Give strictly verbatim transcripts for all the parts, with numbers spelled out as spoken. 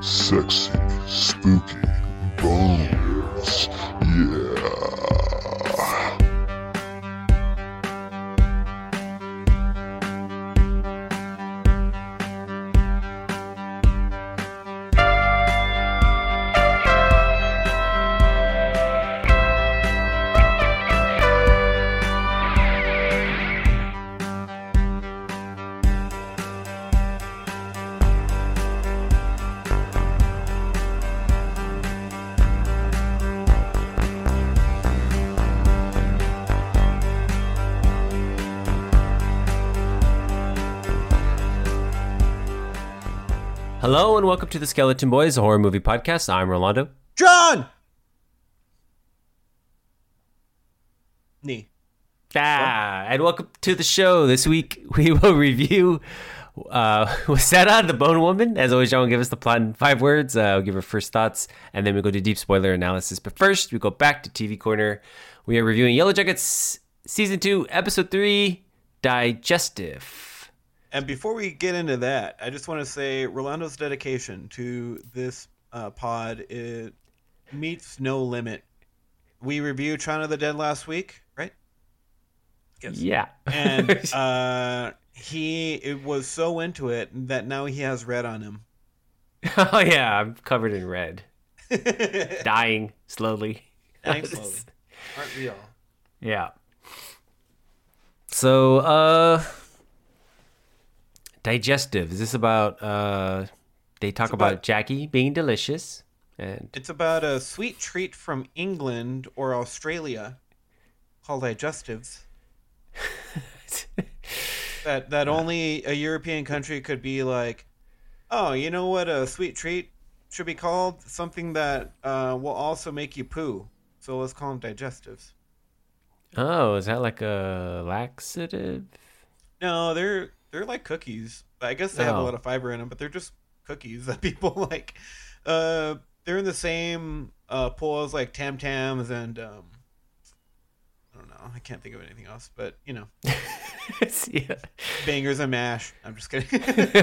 Sexy, spooky, bones. Yeah. Hello and welcome to the Skeleton Boys, a horror movie podcast. I'm Rolando. John! Knee. Ah, and welcome to the show. This week we will review uh, Sarah, the Bone Woman. As always, John will give us the plot in five words. Uh, I'll give her first thoughts, and then we go to deep spoiler analysis. But first, we go back to T V Corner. We are reviewing Yellow Jackets Season two, Episode three, Digestive. And before we get into that, I just want to say Rolando's dedication to this uh, pod, it meets no limit. We reviewed Shaun of the Dead last week, right? Yes. Yeah. And uh, he it was so into it that now he has red on him. Oh, yeah. I'm covered in red. Dying slowly. Dying slowly. Aren't we all? Yeah. So, uh... Digestive. Is this about, uh, they talk about, about Jackie being delicious. And it's about a sweet treat from England or Australia called digestives. that that only a European country could be like, oh, you know what a sweet treat should be called? Something that uh, will also make you poo. So let's call them digestives. Oh, is that like a laxative? No, they're... They're like cookies. I guess they have oh. a lot of fiber in them, but they're just cookies that people like. Uh, they're in the same uh, pool as like Tam Tams and um, I don't know. I can't think of anything else, but you know, yeah. Bangers and mash. I'm just kidding.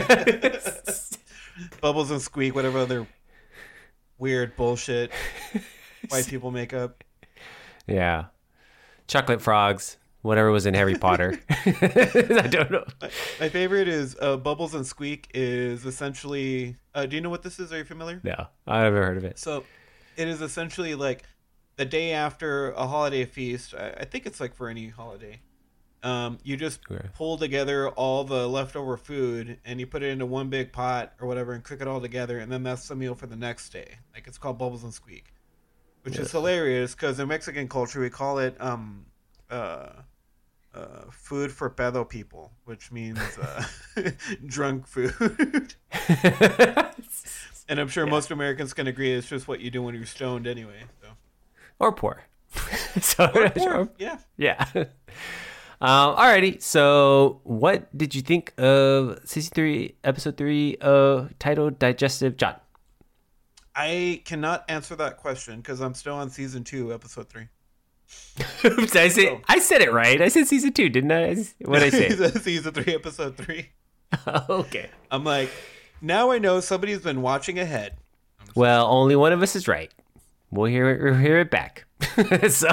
Bubbles and squeak, whatever other weird bullshit white people make up. Yeah, chocolate frogs. Whatever was in Harry Potter. I don't know. My, my favorite is uh, Bubbles and Squeak is essentially... Uh, do you know what this is? Are you familiar? No, I've never heard of it. So it is essentially like the day after a holiday feast. I, I think it's like for any holiday. Um, you just okay. pull together all the leftover food and you put it into one big pot or whatever and cook it all together. And then that's the meal for the next day. Like it's called Bubbles and Squeak. Which yeah. is hilarious because in Mexican culture we call it... Um, uh, Uh, food for pedo people, which means uh, drunk food. And I'm sure yeah. most Americans can agree it's just what you do when you're stoned anyway. So. Or poor. so, or poor, yeah. Yeah. Um, alrighty, so what did you think of Season three, Episode three, uh, titled Digestive, John? I cannot answer that question because I'm still on Season two, Episode three. Oops, I said I said it right. I said season two, didn't I? What did I say? Season three, episode three. Okay. I'm like, now I know somebody's been watching ahead. Well, only one of us is right. We'll hear it. We'll hear it back. so,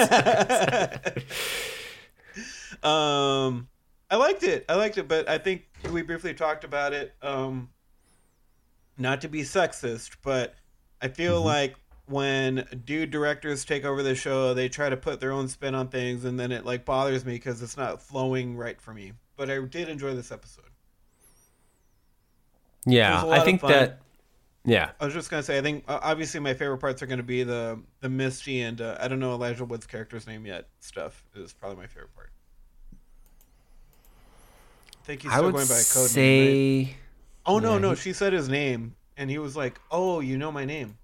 um, I liked it. I liked it, but I think we briefly talked about it. Um, not to be sexist, but I feel mm-hmm. like. When dude directors take over the show, they try to put their own spin on things, and then it like bothers me because it's not flowing right for me. But I did enjoy this episode. Yeah, I think that. Yeah, I was just gonna say, I think uh, obviously my favorite parts are gonna be the the Misty and uh, I don't know Elijah Wood's character's name yet. Stuff is probably my favorite part. I think he's still I would going by a code say... name. Right? Oh no, yeah, no, he... she said his name, and he was like, "Oh, you know my name."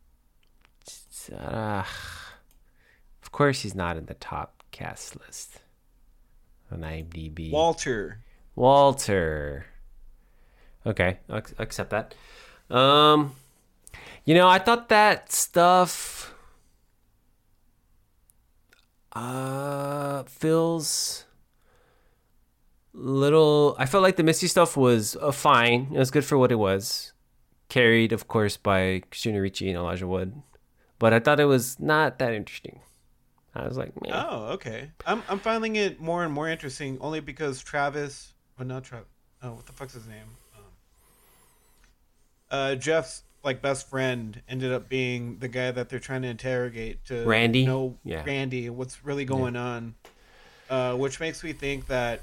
Uh, of course he's not in the top cast list on IMDb. Walter. Walter. Okay, I'll accept that. Um, you know, I thought that stuff uh feels little. I felt like the Misty stuff was uh, fine. It was good for what it was. carried, of course, by Christina Ricci and Elijah Wood. But I thought it was not that interesting. I was like, man. Oh, okay. I'm I'm finding it more and more interesting only because Travis, well, not Travis. Oh, what the fuck's his name? Um, uh, Jeff's like best friend ended up being the guy that they're trying to interrogate to Randy? know Yeah. Randy, what's really going on, uh, which makes me think that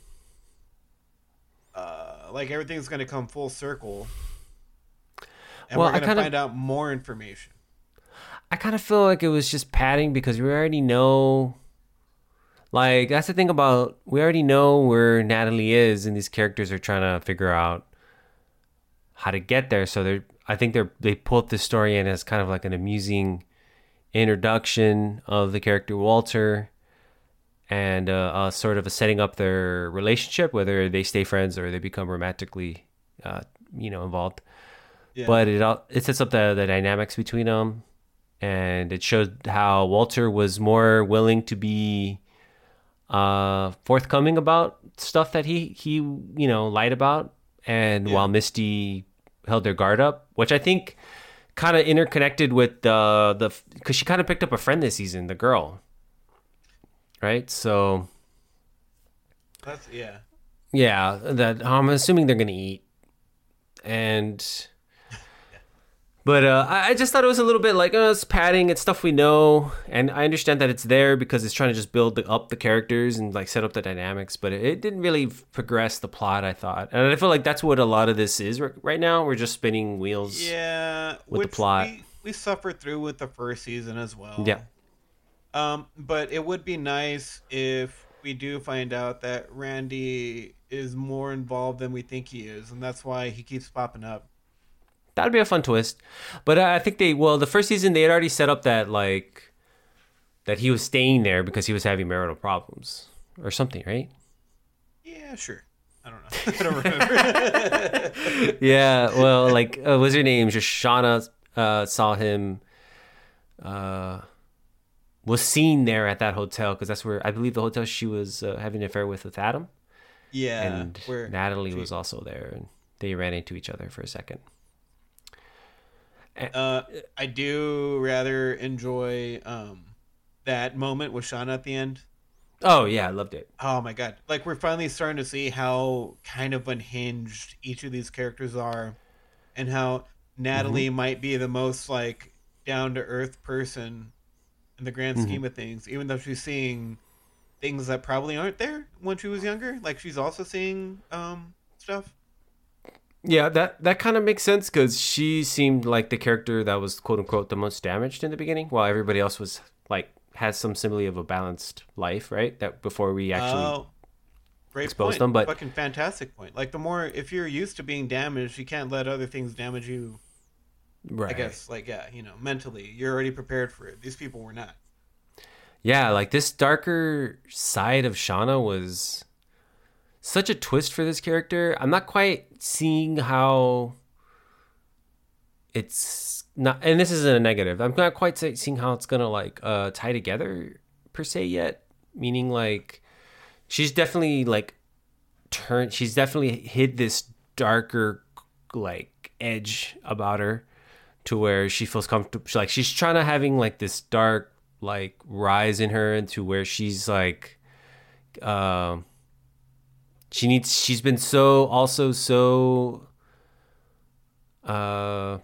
uh, like everything's going to come full circle, and Well, we're I going to kinda- find out more information. I kind of feel like it was just padding because we already know. Like, that's the thing about, we already know where Natalie is, and these characters are trying to figure out how to get there. So they're, I think they're, they pulled this story in as kind of like an amusing introduction of the character Walter, and uh, uh, sort of a setting up their relationship, whether they stay friends or they become romantically, uh, you know, involved. Yeah. But it all, it sets up the, the dynamics between them, and it showed how Walter was more willing to be uh, forthcoming about stuff that he he you know lied about, and Yeah. while Misty held their guard up, which I think kind of interconnected with the the because she kind of picked up a friend this season, the girl, right? So That's yeah. yeah, that I'm assuming they're gonna eat, and but uh, I I just thought it was a little bit like, oh, it's padding, it's stuff we know, and I understand that it's there because it's trying to just build the, up the characters and like set up the dynamics, but it, it didn't really progress the plot, I thought, and I feel like that's what a lot of this is r- right now. We're just spinning wheels. Yeah, with the which plot. we, we suffered through with the first season as well. Yeah. Um, but it would be nice if we do find out that Randy is more involved than we think he is, and that's why he keeps popping up. That'd be a fun twist, but I think they well the first season they had already set up that like that he was staying there because he was having marital problems or something, right? Yeah, sure. I don't know. I don't remember. Yeah, well, like uh, what's her name? Just Shauna uh, saw him. Uh, was seen there at that hotel because that's where I believe the hotel she was uh, having an affair with with Adam, Yeah, and where Natalie she- was also there, and they ran into each other for a second. Uh, I do rather enjoy um that moment with Shauna at the end. Oh yeah, I loved it. Oh my god! Like we're finally starting to see how kind of unhinged each of these characters are, and how Natalie might be the most like down to earth person in the grand scheme of things, even though she's seeing things that probably aren't there when she was younger. Like she's also seeing um stuff. Yeah, that that kind of makes sense because she seemed like the character that was quote unquote the most damaged in the beginning, while everybody else was like has some simile of a balanced life, right? That before we actually Oh, great expose point. them, but- fucking fantastic point. Like the more if you're used to being damaged, you can't let other things damage you. right. I guess like yeah, you know, mentally you're already prepared for it. These people were not. Yeah, like this darker side of Shauna was such a twist for this character. I'm not quite seeing how it's not, and this isn't a negative. I'm not quite se- seeing how it's gonna like uh tie together per se yet. Meaning like she's definitely like turned. She's definitely hid this darker like edge about her to where she feels comfortable. Like she's trying to having like this dark like rise in her into where she's like um she needs she's been so also so uh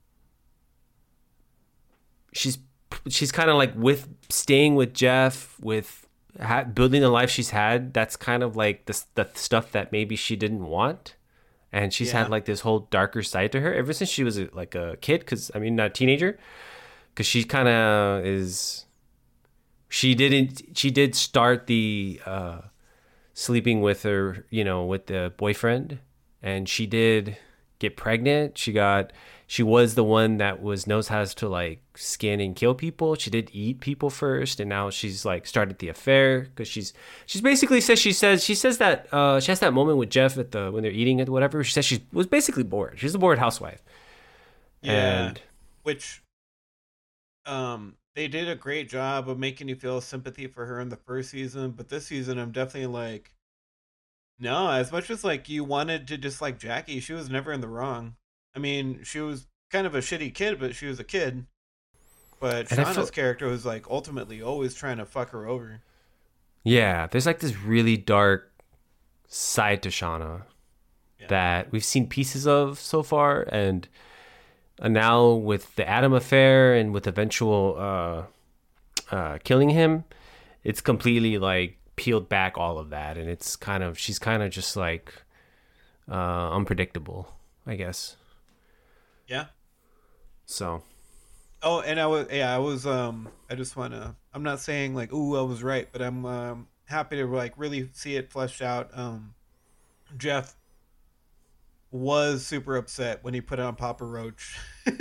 she's she's kind of like with staying with Jeff with ha- building the life she's had, that's kind of like the, the stuff that maybe she didn't want, and she's Yeah. had like this whole darker side to her ever since she was a, like a kid, because I mean not a teenager, because she kind of is she didn't she did start the uh sleeping with her, you know, with the boyfriend, and she did get pregnant. She got she was the one that was knows how to like skin and kill people. She did eat people first, and now she's like started the affair because she's she's basically says she says she says that uh she has that moment with Jeff at the when they're eating it whatever. She says she was basically bored. She's a bored housewife. Yeah, And which um they did a great job of making you feel sympathy for her in the first season, but this season I'm definitely like, no, as much as like you wanted to dislike Jackie, she was never in the wrong. I mean, she was kind of a shitty kid, but she was a kid. But And I Shauna's feel character was like ultimately always trying to fuck her over. yeah, there's like this really dark side to Shauna Yeah. that we've seen pieces of so far, and uh, now with the Adam affair and with eventual uh, uh, killing him, it's completely like peeled back all of that, and it's kind of she's kind of just like uh, unpredictable, I guess. Yeah. So Oh, and I was yeah, I was um I just wanna I'm not saying like ooh I was right, but I'm um happy to like really see it fleshed out. Um Jeff was super upset when he put on Papa Roach.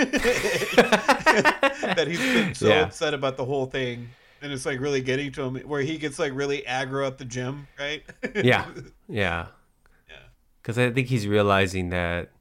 That he's been so yeah, upset about the whole thing. And it's like really getting to him where he gets like really aggro at the gym, right? yeah, yeah, Yeah. because I think he's realizing that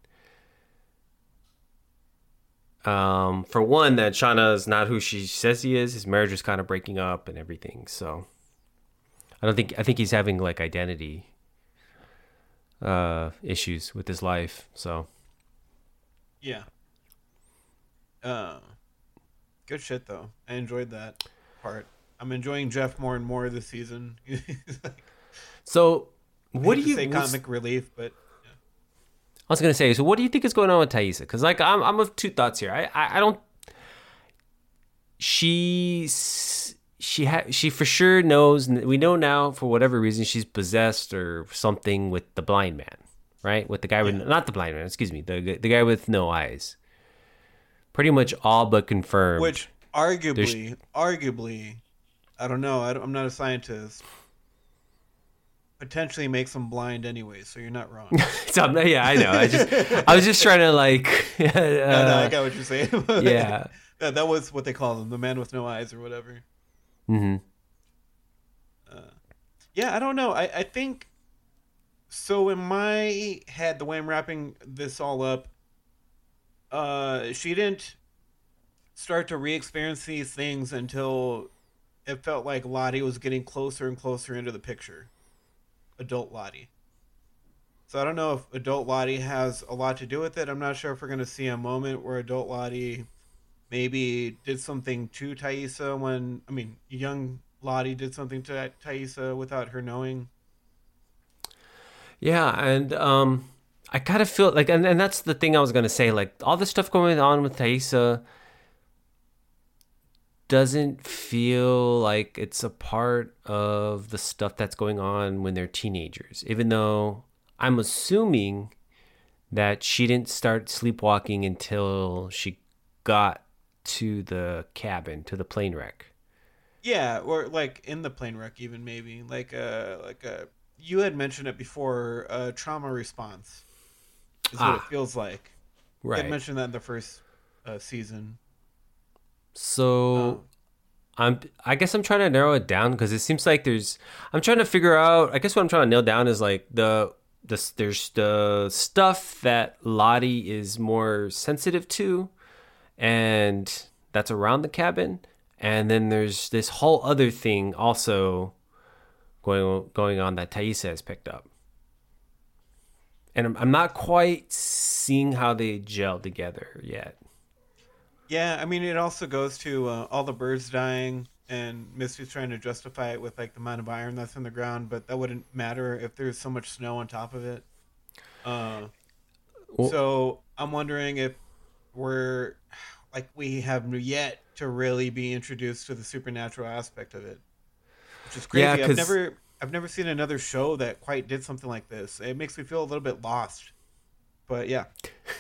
um, for one, that Shauna is not who she says he is. His marriage is kind of breaking up and everything. So I don't think I think he's having like identity uh, issues with his life. So Yeah. Uh, good shit though. I enjoyed that part. I'm enjoying Jeff more and more this season. He's like, so I what hate do to you? say comic relief, but I was gonna say. So what do you think is going on with Thaisa? Because like I'm I'm of two thoughts here. I I, I don't. She's she ha, she for sure knows. We know now for whatever reason she's possessed or something with the blind man, right? With the guy with yeah. not the blind man. Excuse me, the the guy with no eyes. Pretty much all but confirmed. Which There's arguably, arguably, I don't know. I don't, I'm not a scientist. Potentially makes them blind anyway, so you're not wrong. so, yeah, I know. I just I was just trying to like. No, no, I uh, got what you're saying. yeah. Yeah, that was what they call him, the man with no eyes or whatever. hmm Uh, yeah, I don't know. I, I think so. In my head, the way I'm wrapping this all up, uh, she didn't start to re-experience these things until it felt like Lottie was getting closer and closer into the picture. Adult Lottie. So I don't know if adult Lottie has a lot to do with it. I'm not sure if we're going to see a moment where adult Lottie maybe did something to Thaisa when, I mean, young Lottie did something to Thaisa without her knowing. Yeah, and um, I kind of feel like, and, and that's the thing I was gonna say. Like all the stuff going on with Thaisa doesn't feel like it's a part of the stuff that's going on when they're teenagers. Even though I'm assuming that she didn't start sleepwalking until she got to the cabin, to the plane wreck. Yeah, or like in the plane wreck, even maybe like a like a. You had mentioned it before. A trauma response is what it Ah, feels like. You had right. mentioned that in the first uh, season. So Um, I'm I guess I'm trying to narrow it down because it seems like there's I'm trying to figure out I guess what I'm trying to nail down is like the the there's the stuff that Lottie is more sensitive to and that's around the cabin, and then there's this whole other thing also going going on that Thaisa has picked up. And I'm, I'm not quite seeing how they gel together yet. yeah, I mean, it also goes to uh, all the birds dying, and Misty's trying to justify it with like the amount of iron that's in the ground, but that wouldn't matter if there's so much snow on top of it. Uh, Well, so I'm wondering if we're like we have yet to really be introduced to the supernatural aspect of it, which is yeah, crazy. I've because never I've never seen another show that quite did something like this. It makes me feel a little bit lost. But yeah.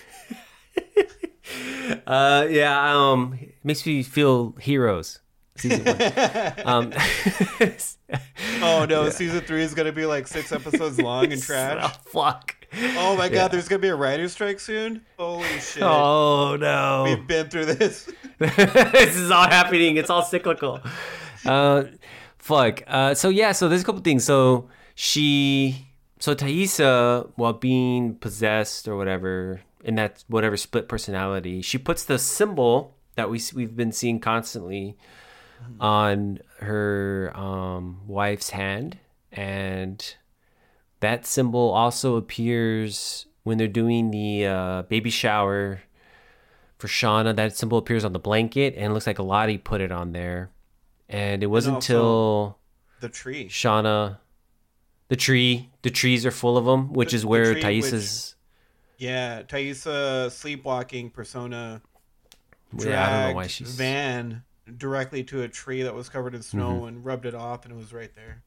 Uh, yeah, um, it makes me feel heroes. Season one. Um, Oh no, yeah. season three is gonna be like six episodes long and Oh, trash. fuck. Oh my god, Yeah. there's gonna be a writer's strike soon? Holy shit. Oh no. We've been through this. This is all happening. It's all cyclical. Uh, fuck. Uh, so yeah. So there's a couple things. So she, so Thaisa, while being possessed or whatever in that whatever split personality, she puts the symbol that we we've been seeing constantly on her um, wife's hand, and that symbol also appears when they're doing the uh, baby shower for Shauna, that symbol appears on the blanket, and it looks like Lottie put it on there. And it wasn't until the tree, Shauna, the tree, the trees are full of them, which the, is where tree, Thaisa's. Which, yeah, Thaisa sleepwalking persona dragged yeah, I don't know why she's Van directly to a tree that was covered in snow mm-hmm. and rubbed it off, and it was right there.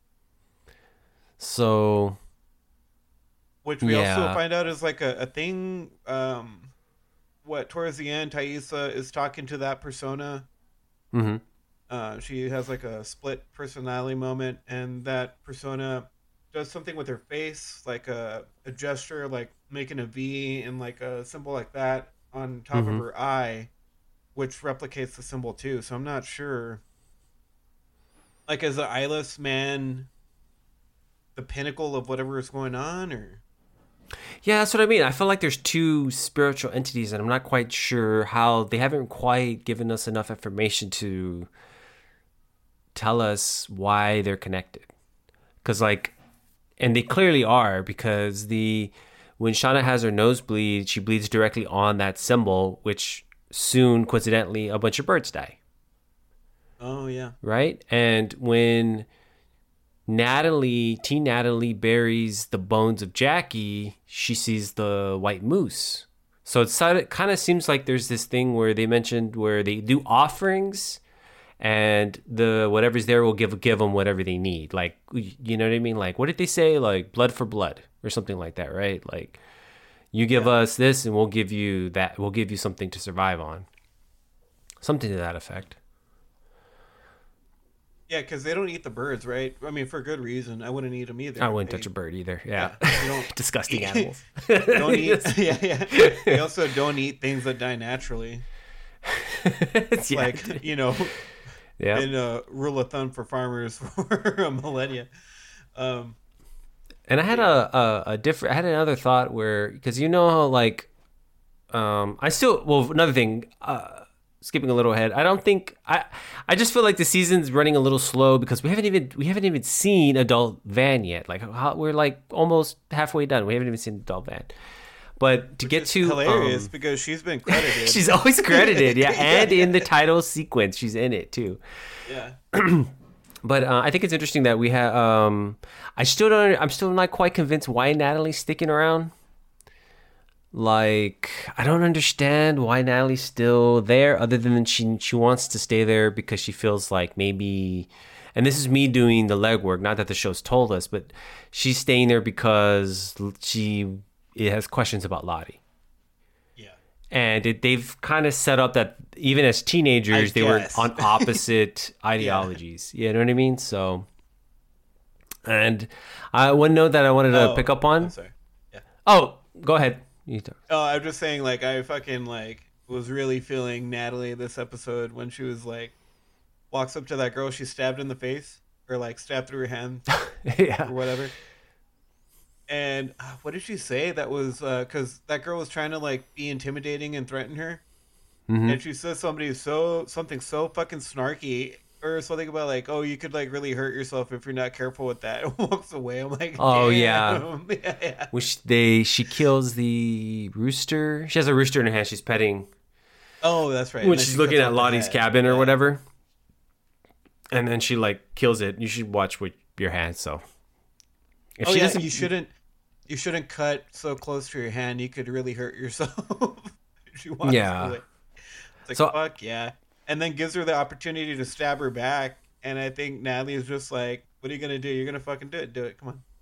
So, which we yeah. also find out is like a, a thing. Um, what towards the end, Thaisa is talking to that persona. Mm-hmm. Uh, she has like a split personality moment, and that persona does something with her face, like a, a gesture, like making a V and like a symbol like that on top mm-hmm. of her eye, which replicates the symbol too. So I'm not sure. Like, is the eyeless man the pinnacle of whatever is going on, or? Yeah, that's what I mean. I feel like there's two spiritual entities, and I'm not quite sure how they haven't quite given us enough information to tell us why they're connected. Because, like, and they clearly are, because the when Shauna has her nosebleed, she bleeds directly on that symbol, which soon, coincidentally, a bunch of birds die. Oh, yeah. Right? And when Natalie, Teen Natalie buries the bones of Jackie, she sees the white moose. So it's, it kind of seems like there's this thing where they mentioned where they do offerings, and the whatever's there will give give them whatever they need. Like, you know what I mean? Like, what did they say? Like, blood for blood or something like that, right? Like, you give yeah. us this and we'll give you that. We'll give you something to survive on. Something to that effect. Yeah, because they don't eat the birds, right? I mean, for good reason. I wouldn't eat them either. I wouldn't they, touch a bird either. Yeah, yeah don't disgusting eat, animals. Don't eat. Yeah, yeah. They also don't eat things that die naturally. It's yeah. like, you know, yeah. in a rule of thumb for farmers for a millennia. Um, and I had a, a a different. I had another thought where, because you know how like, um, I still well another thing. Uh, Skipping a little ahead, I don't think I. I just feel like the season's running a little slow because we haven't even we haven't even seen adult Van yet. Like how, we're like almost halfway done. We haven't even seen adult Van. But to Which get is to hilarious um, because she's been credited. she's always credited, yeah, and in the title sequence, she's in it too. Yeah. But uh, I think it's interesting that we have. Um, I still don't. I'm still not quite convinced why Natalie's sticking around. Like, I don't understand why Natalie's still there, other than she she wants to stay there because she feels like maybe, and this is me doing the legwork, not that the show's told us, but she's staying there because she it has questions about Lottie. Yeah. And it, they've kind of set up that even as teenagers, I they guess. were on opposite ideologies. You know what I mean? So, and uh, one note that I wanted to oh, pick up on. I'm sorry. Yeah. Oh, go ahead. You talk. Oh, I'm just saying, like, I fucking, like, was really feeling Natalie this episode when she was, like, walks up to that girl she stabbed in the face, or, like, stabbed through her hand, yeah. or whatever. And uh, what did she say? That was, because uh, that girl was trying to, like, be intimidating and threaten her. Mm-hmm. And she says somebody so, something so fucking snarky, or something about, like, oh, you could, like, really hurt yourself if you're not careful with that. And walks away. I'm like, oh, damn. yeah. yeah, yeah. Which they, she kills the rooster. She has a rooster in her hand. She's petting. Oh, that's right. When she's she looking at Lottie's cabin yeah. or whatever. And then she, like, kills it. You should watch with your hand, so. If oh, she yeah, doesn't... you shouldn't, you shouldn't cut so close to your hand. You could really hurt yourself. She walks yeah. away. It's like, so, fuck, yeah. And then gives her the opportunity to stab her back. And I think Natalie is just like, what are you going to do? You're going to fucking do it. Do it. Come on.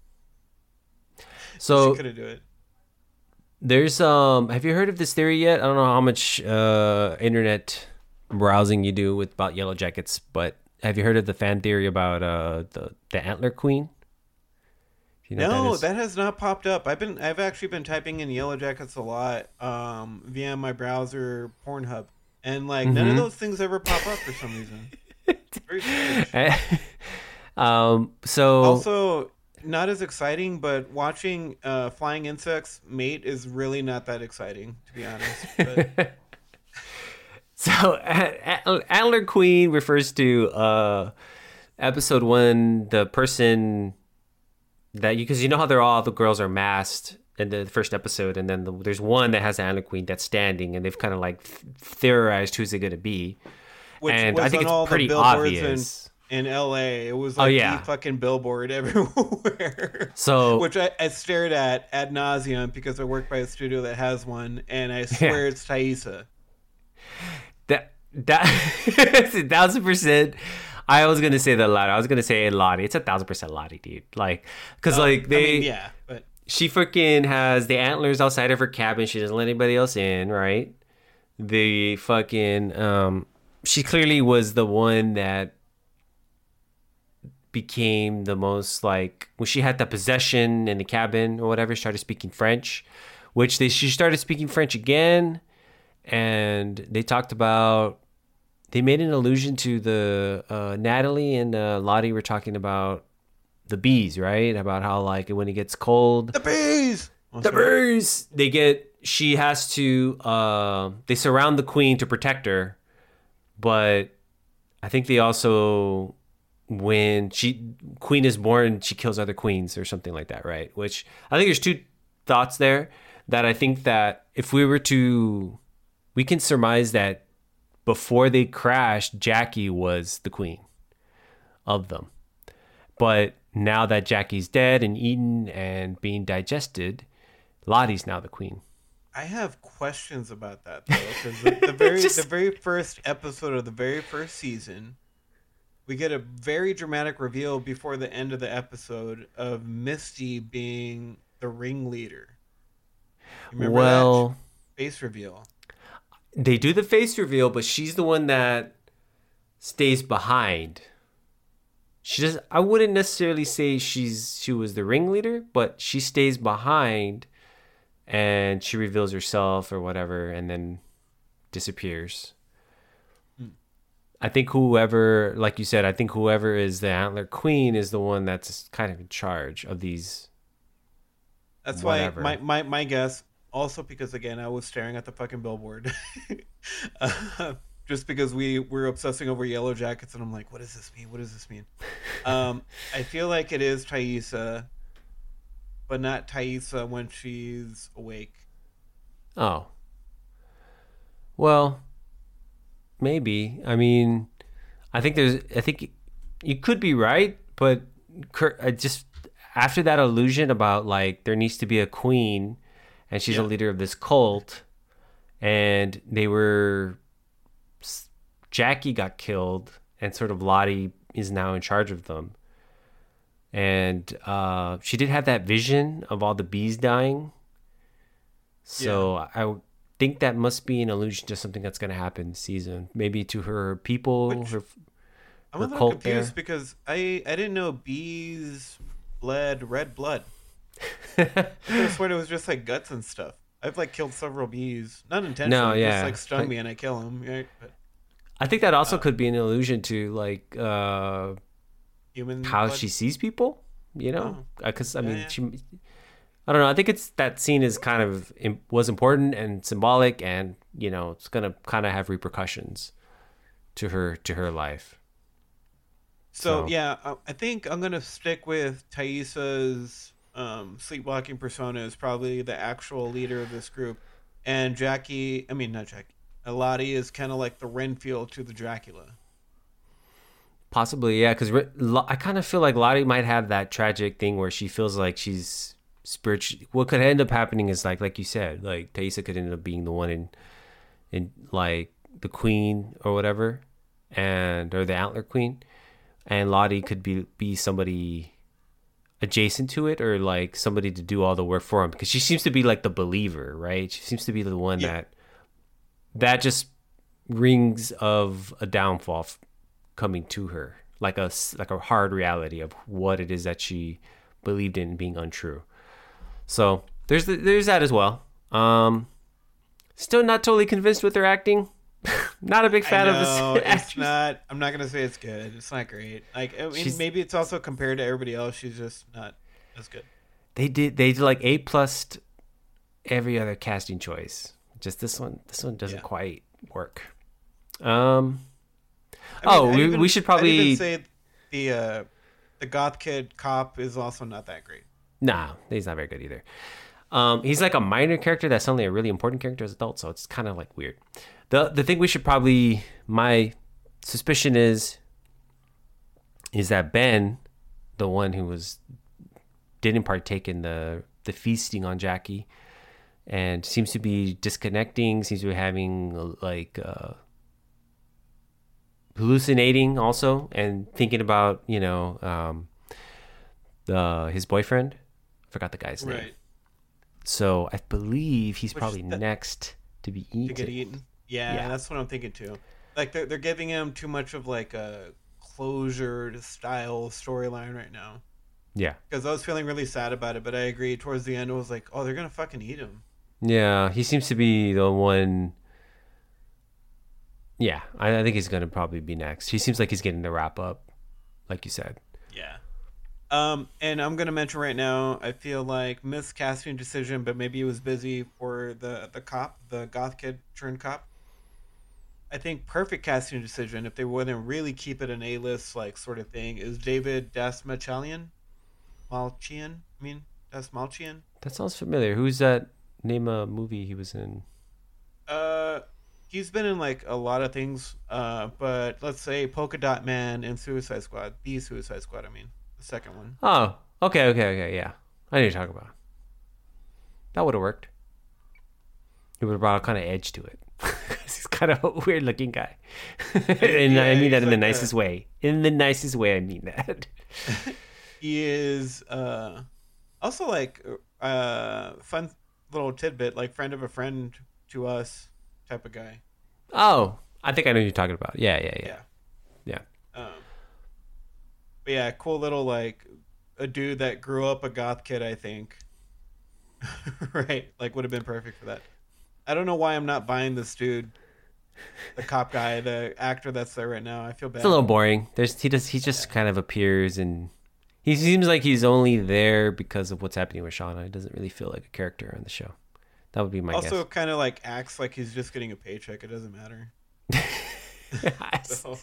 So she couldn't do it. There's, um, have you heard of this theory yet? I don't know how much uh, internet browsing you do with about Yellow Jackets, but have you heard of the fan theory about uh, the, the Antler Queen? You know no, that, that has not popped up. I've been, I've actually been typing in Yellow Jackets a lot um, via my browser Pornhub. And, like, mm-hmm. none of those things ever pop up for some reason. Very strange. um, so... Also, not as exciting, but watching uh, flying insects mate is really not that exciting, to be honest. But... so, Antler Queen refers to uh, episode one, the person that you... Because you know how they're all, the girls are masked, in the first episode, and then the, there's one that has the Antler Queen that's standing, and they've kind of like th- theorized who's it going to be. Which and was I think on it's all pretty the billboards obvious. In, in L A. It was Oh, like yeah. the fucking billboard everywhere. So, Which I, I stared at ad nauseum because I work by a studio that has one, and I swear Yeah. it's Thaisa. that that it's a thousand percent. I was gonna say the latter. I was gonna say Lottie. It's a thousand percent Lottie, dude. Like, cause Oh, like they, I mean, yeah, but she freaking has the antlers outside of her cabin. She doesn't let anybody else in, right? The fucking um, she clearly was the one that became the most like when she had the possession in the cabin or whatever. She started speaking French, which they she started speaking French again, and they talked about. They made an allusion to the uh, Natalie and uh, Lottie were talking about the bees, right? About how like when it gets cold, the bees. the bees. They get. She has to. Uh, they surround the queen to protect her, but I think they also, when she queen is born, she kills other queens or something like that, right? Which I think there's two thoughts there that I think that if we were to, we can surmise that. Before they crashed, Jackie was the queen of them. But now that Jackie's dead and eaten and being digested, Lottie's now the queen. I have questions about that though, because the, the very Just- the very first episode of the very first season, we get a very dramatic reveal before the end of the episode of Misty being the ringleader. Remember well, that face reveal? they do the face reveal, but she's the one that stays behind. She does. I wouldn't necessarily say she's she was the ringleader, but she stays behind, and she reveals herself or whatever, and then disappears. Hmm. I think whoever, like you said, I think whoever is the Antler Queen is the one that's kind of in charge of these. That's Whatever. why my, my my guess. Also, because again, I was staring at the fucking billboard, uh, just because we were obsessing over Yellow Jackets, and I'm like, what does this mean? What does this mean? Um, I feel like it is Thaisa, but not Thaisa when she's awake. Oh. Well, maybe. I mean, I think there's. I think you could be right, but Kurt, I just after that illusion about like there needs to be a queen, and she's Yeah. a leader of this cult, and they were. Jackie got killed, and sort of Lottie is now in charge of them. And uh, she did have that vision of all the bees dying. So I would think that must be an allusion to something that's going to happen this season. Maybe to her people, Which- her I'm Her a little cult confused there. because I I didn't know bees bled red blood. I could have sworn it was just like guts and stuff. I've like killed several bees, not intentionally, yeah. just like stung Like- me and I kill them. Right? But I think that Uh, also could be an allusion to like uh, human how blood? she sees people, you know? Because I Yeah, mean, yeah. she, I don't know. I think it's that scene is kind of im- was important and symbolic, and you know, it's gonna kind of have repercussions to her to her life. So, So- yeah, I- I think I'm gonna stick with Thaisa's um, sleepwalking persona is probably the actual leader of this group, and Jackie. I mean, not Jackie. Lottie is kind of like the Renfield to the Dracula. Possibly, yeah. Because I kind of feel like Lottie might have that tragic thing where she feels like she's spiritual. What could end up happening is like, like you said, like Thaisa could end up being the one in, in like the queen or whatever, and or the Antler Queen, and Lottie could be be somebody adjacent to it or like somebody to do all the work for him because she seems to be like the believer, right? She seems to be the one Yeah. that that just rings of a downfall f- coming to her, like a s- like a hard reality of what it is that she believed in being untrue. So there's the, there's that as well. Um, still not totally convinced with her acting. Not a big fan I of know, this it's actress. not. I'm not gonna say it's good. It's not great. Like, I mean, She's- maybe it's also compared to everybody else. She's just not as good. They did they did like A plus every other casting choice. Just this one this one doesn't Yeah. quite work. Um. I mean, oh, I'd we, even- we should I'd probably even say the uh, the goth kid cop is also not that great. nah. He's not very good either. Um, he's like a minor character that's suddenly a really important character as an adult, so it's kind of like weird. The the thing we should probably, my suspicion is, is that Ben, the one who was didn't partake in the the feasting on Jackie, and seems to be disconnecting, seems to be having like uh, hallucinating also, and thinking about you know um, the his boyfriend. I forgot the guy's name. Right. So I believe he's Which probably that- next to be eaten. To get eaten. Yeah, Yeah. that's what I'm thinking too. Like they're they're giving him too much of like a closure style storyline right now. Yeah. Because I was feeling really sad about it, but I agree. Towards the end, it was like, oh, they're gonna fucking eat him. Yeah, he seems to be the one. Yeah, I, I think he's going to probably be next. He seems like he's getting the wrap up, like you said. Yeah. Um, and I'm gonna mention right now, I feel like missed casting decision, but maybe he was busy for the the cop, the goth kid turned cop. I think perfect casting decision, if they wouldn't really keep it an A-list like sort of thing, is David Dasmalchian. Malchian, I mean Dasmalchian. That sounds familiar. Who's that? Name a movie he was in. Uh, he's been in like a lot of things. Uh, but let's say Polka Dot Man and Suicide Squad. The Suicide Squad, I mean, the second one. Oh, okay, okay, okay, yeah. I need to talk about it. That would have worked. He would have brought a kind of edge to it. He's kind of a weird looking guy. And Yeah, I mean that he's in the like nicest a- way. In the nicest way, I mean that. He is uh, also like uh, fun little tidbit, like friend of a friend to us type of guy. Oh, I think I know who you're talking about. Yeah, yeah, yeah. Yeah. Yeah. Um, but yeah, cool little like a dude that grew up a goth kid, I think. Right, like would have been perfect for that. I don't know why I'm not buying this dude, the cop guy, the actor that's there right now. I feel bad. It's a little boring. There's he just he just kind of appears and he seems like he's only there because of what's happening with Shauna. He doesn't really feel like a character on the show. That would be my Also, kind of like acts like he's just getting a paycheck. It doesn't matter. guess. So,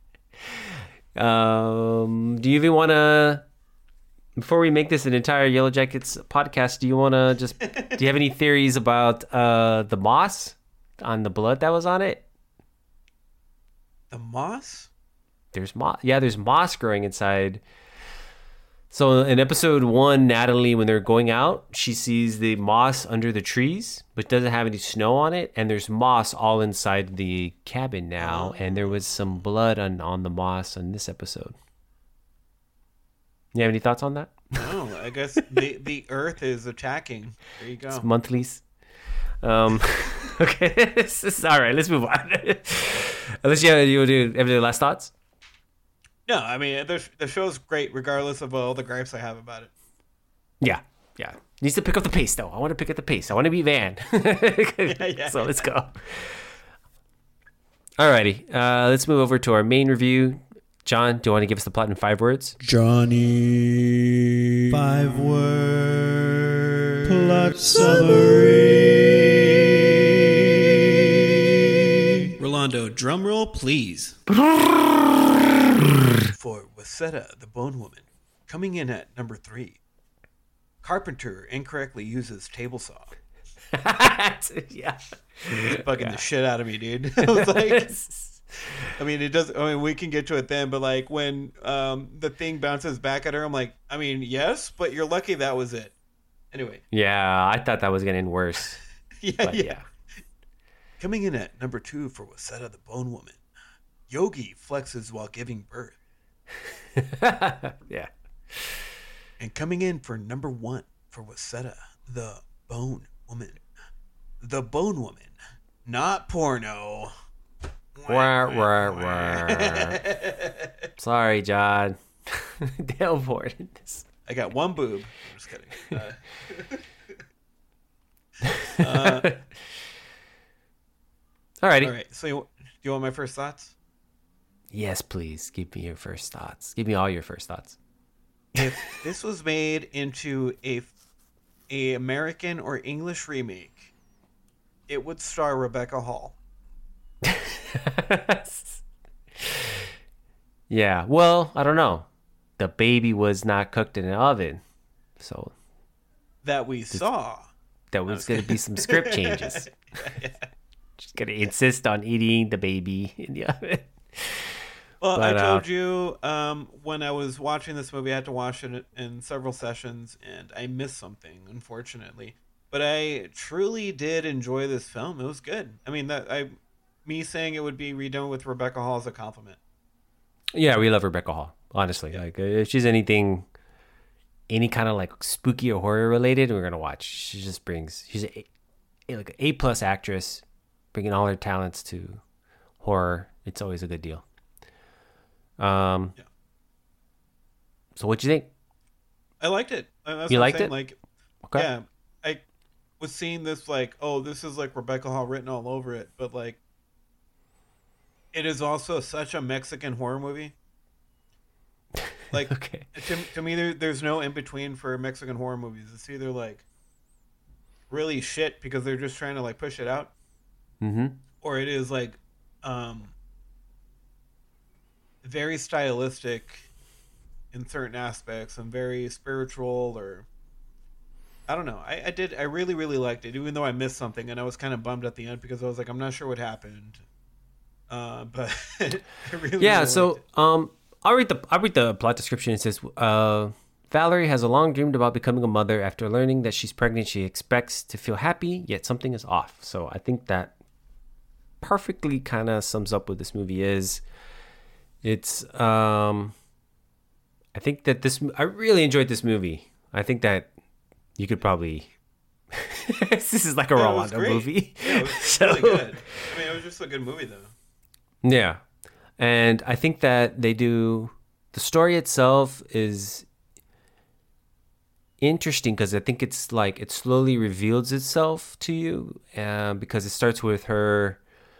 Um, do you even want to, before we make this an entire Yellow Jackets podcast, do you want to just, do you have any theories about uh, the moss on the blood that was on it? the moss. There's moss. Yeah, there's moss growing inside. So in episode one, Natalie, when they're going out, she sees the moss under the trees, but doesn't have any snow on it. And there's moss all inside the cabin now. And there was some blood on, on the moss on this episode. You have any thoughts on that? No, I guess the the Earth is attacking. There you go. It's monthlies. Um, okay, this is, all right, let's move on. Unless you, you do have any last thoughts? No, I mean the the show's great regardless of all the gripes I have about it. Yeah, yeah. Needs to pick up the pace, though. I want to pick up the pace. I want to be Van. yeah, so let's go. Alrighty, uh, let's move over to our main review. John, do you want to give us the plot in five words? Johnny. Five word plot summary. Rolando, drum roll, please. For Wasetta, the Bone Woman, coming in at number three. Carpenter incorrectly uses table saw. yeah. Bugging the shit out of me, dude. I was like, I mean, it does. I mean, we can get to it then, but like when um, the thing bounces back at her, I'm like, I mean, yes, but you're lucky that was it. Anyway, Yeah, I thought that was getting worse. yeah, But yeah. yeah. Coming in at number two for Wasetta, the Bone Woman, Yogi flexes while giving birth. yeah. And coming in for number one for Wasetta, the Bone Woman. The Bone Woman. Not porno. Wah, wah, wah. Sorry, John. Dale Ford. I got one boob. I'm just kidding. Uh, uh, Alrighty. all right. So, you, do you want my first thoughts? Yes, please. Give me your first thoughts. Give me all your first thoughts. If this was made into a, a American or English remake, it would star Rebecca Hall. Yeah. Well, I don't know. The baby was not cooked in an oven. So, That we saw. that was going to be some script changes. yeah, yeah. She's going to insist on eating the baby in the oven. Well, But, I uh, told you um, when I was watching this movie, I had to watch it in several sessions, and I missed something, unfortunately. But I truly did enjoy this film. It was good. I mean, that I, me saying it would be redone with Rebecca Hall is a compliment. Yeah, we love Rebecca Hall. Honestly, Yeah. like if she's anything, any kind of like spooky or horror related, we're gonna watch. She just brings. She's a, a like an A plus actress, bringing all her talents to horror. It's always a good deal. Um. Yeah. So what you think? I liked it. Uh, That's You what I'm liked saying. it? Like, Okay. yeah, I was seeing this like, oh, this is like Rebecca Hall written all over it, but like, it is also such a Mexican horror movie. Like, Okay. to, to me, there, there's no in between for Mexican horror movies. It's either like really shit because they're just trying to like push it out, Mm-hmm. or it is like um, very stylistic in certain aspects and very spiritual, or I don't know. I, I did. I really, really liked it, even though I missed something, and I was kind of bummed at the end because I was like, I'm not sure what happened. Uh, but I really, Yeah. really So liked it. um, I'll read the I'll read the plot description. It says, uh, Valerie has a long dreamed about becoming a mother. After learning that she's pregnant, she expects to feel happy, yet something is off. So I think that perfectly kind of sums up what this movie is. It's um, I think that this I really enjoyed this movie. I think that you could probably. This is like a Yeah, it was Rolando great. movie. Yeah, it was, it was So- really good. I mean, it was just a good movie, though. Yeah. And I think that they do the story itself is interesting because I think it's like it slowly reveals itself to you uh, because it starts with her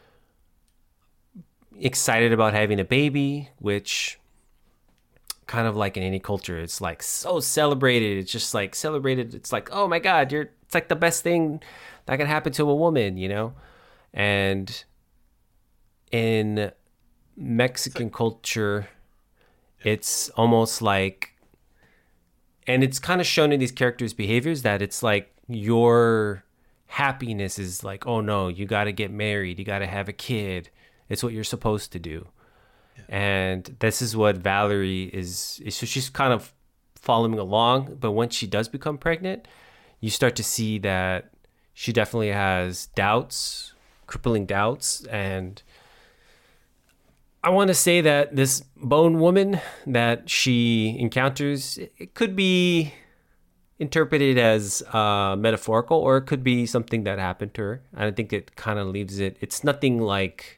excited about having a baby, which kind of like in any culture, it's like so celebrated. It's just like celebrated. It's like, oh my God, you're, it's like the best thing that can happen to a woman, you know? And in Mexican culture, it's almost like, and it's kind of shown in these characters' behaviors that it's like your happiness is like, oh no, you got to get married, you got to have a kid. It's what you're supposed to do. And this is what Valerie is, is. So she's kind of following along, but once she does become pregnant, you start to see that she definitely has doubts, crippling doubts, and I want to say that this bone woman that she encounters, it could be interpreted as uh, metaphorical, or it could be something that happened to her. I think it kind of leaves it. It's nothing like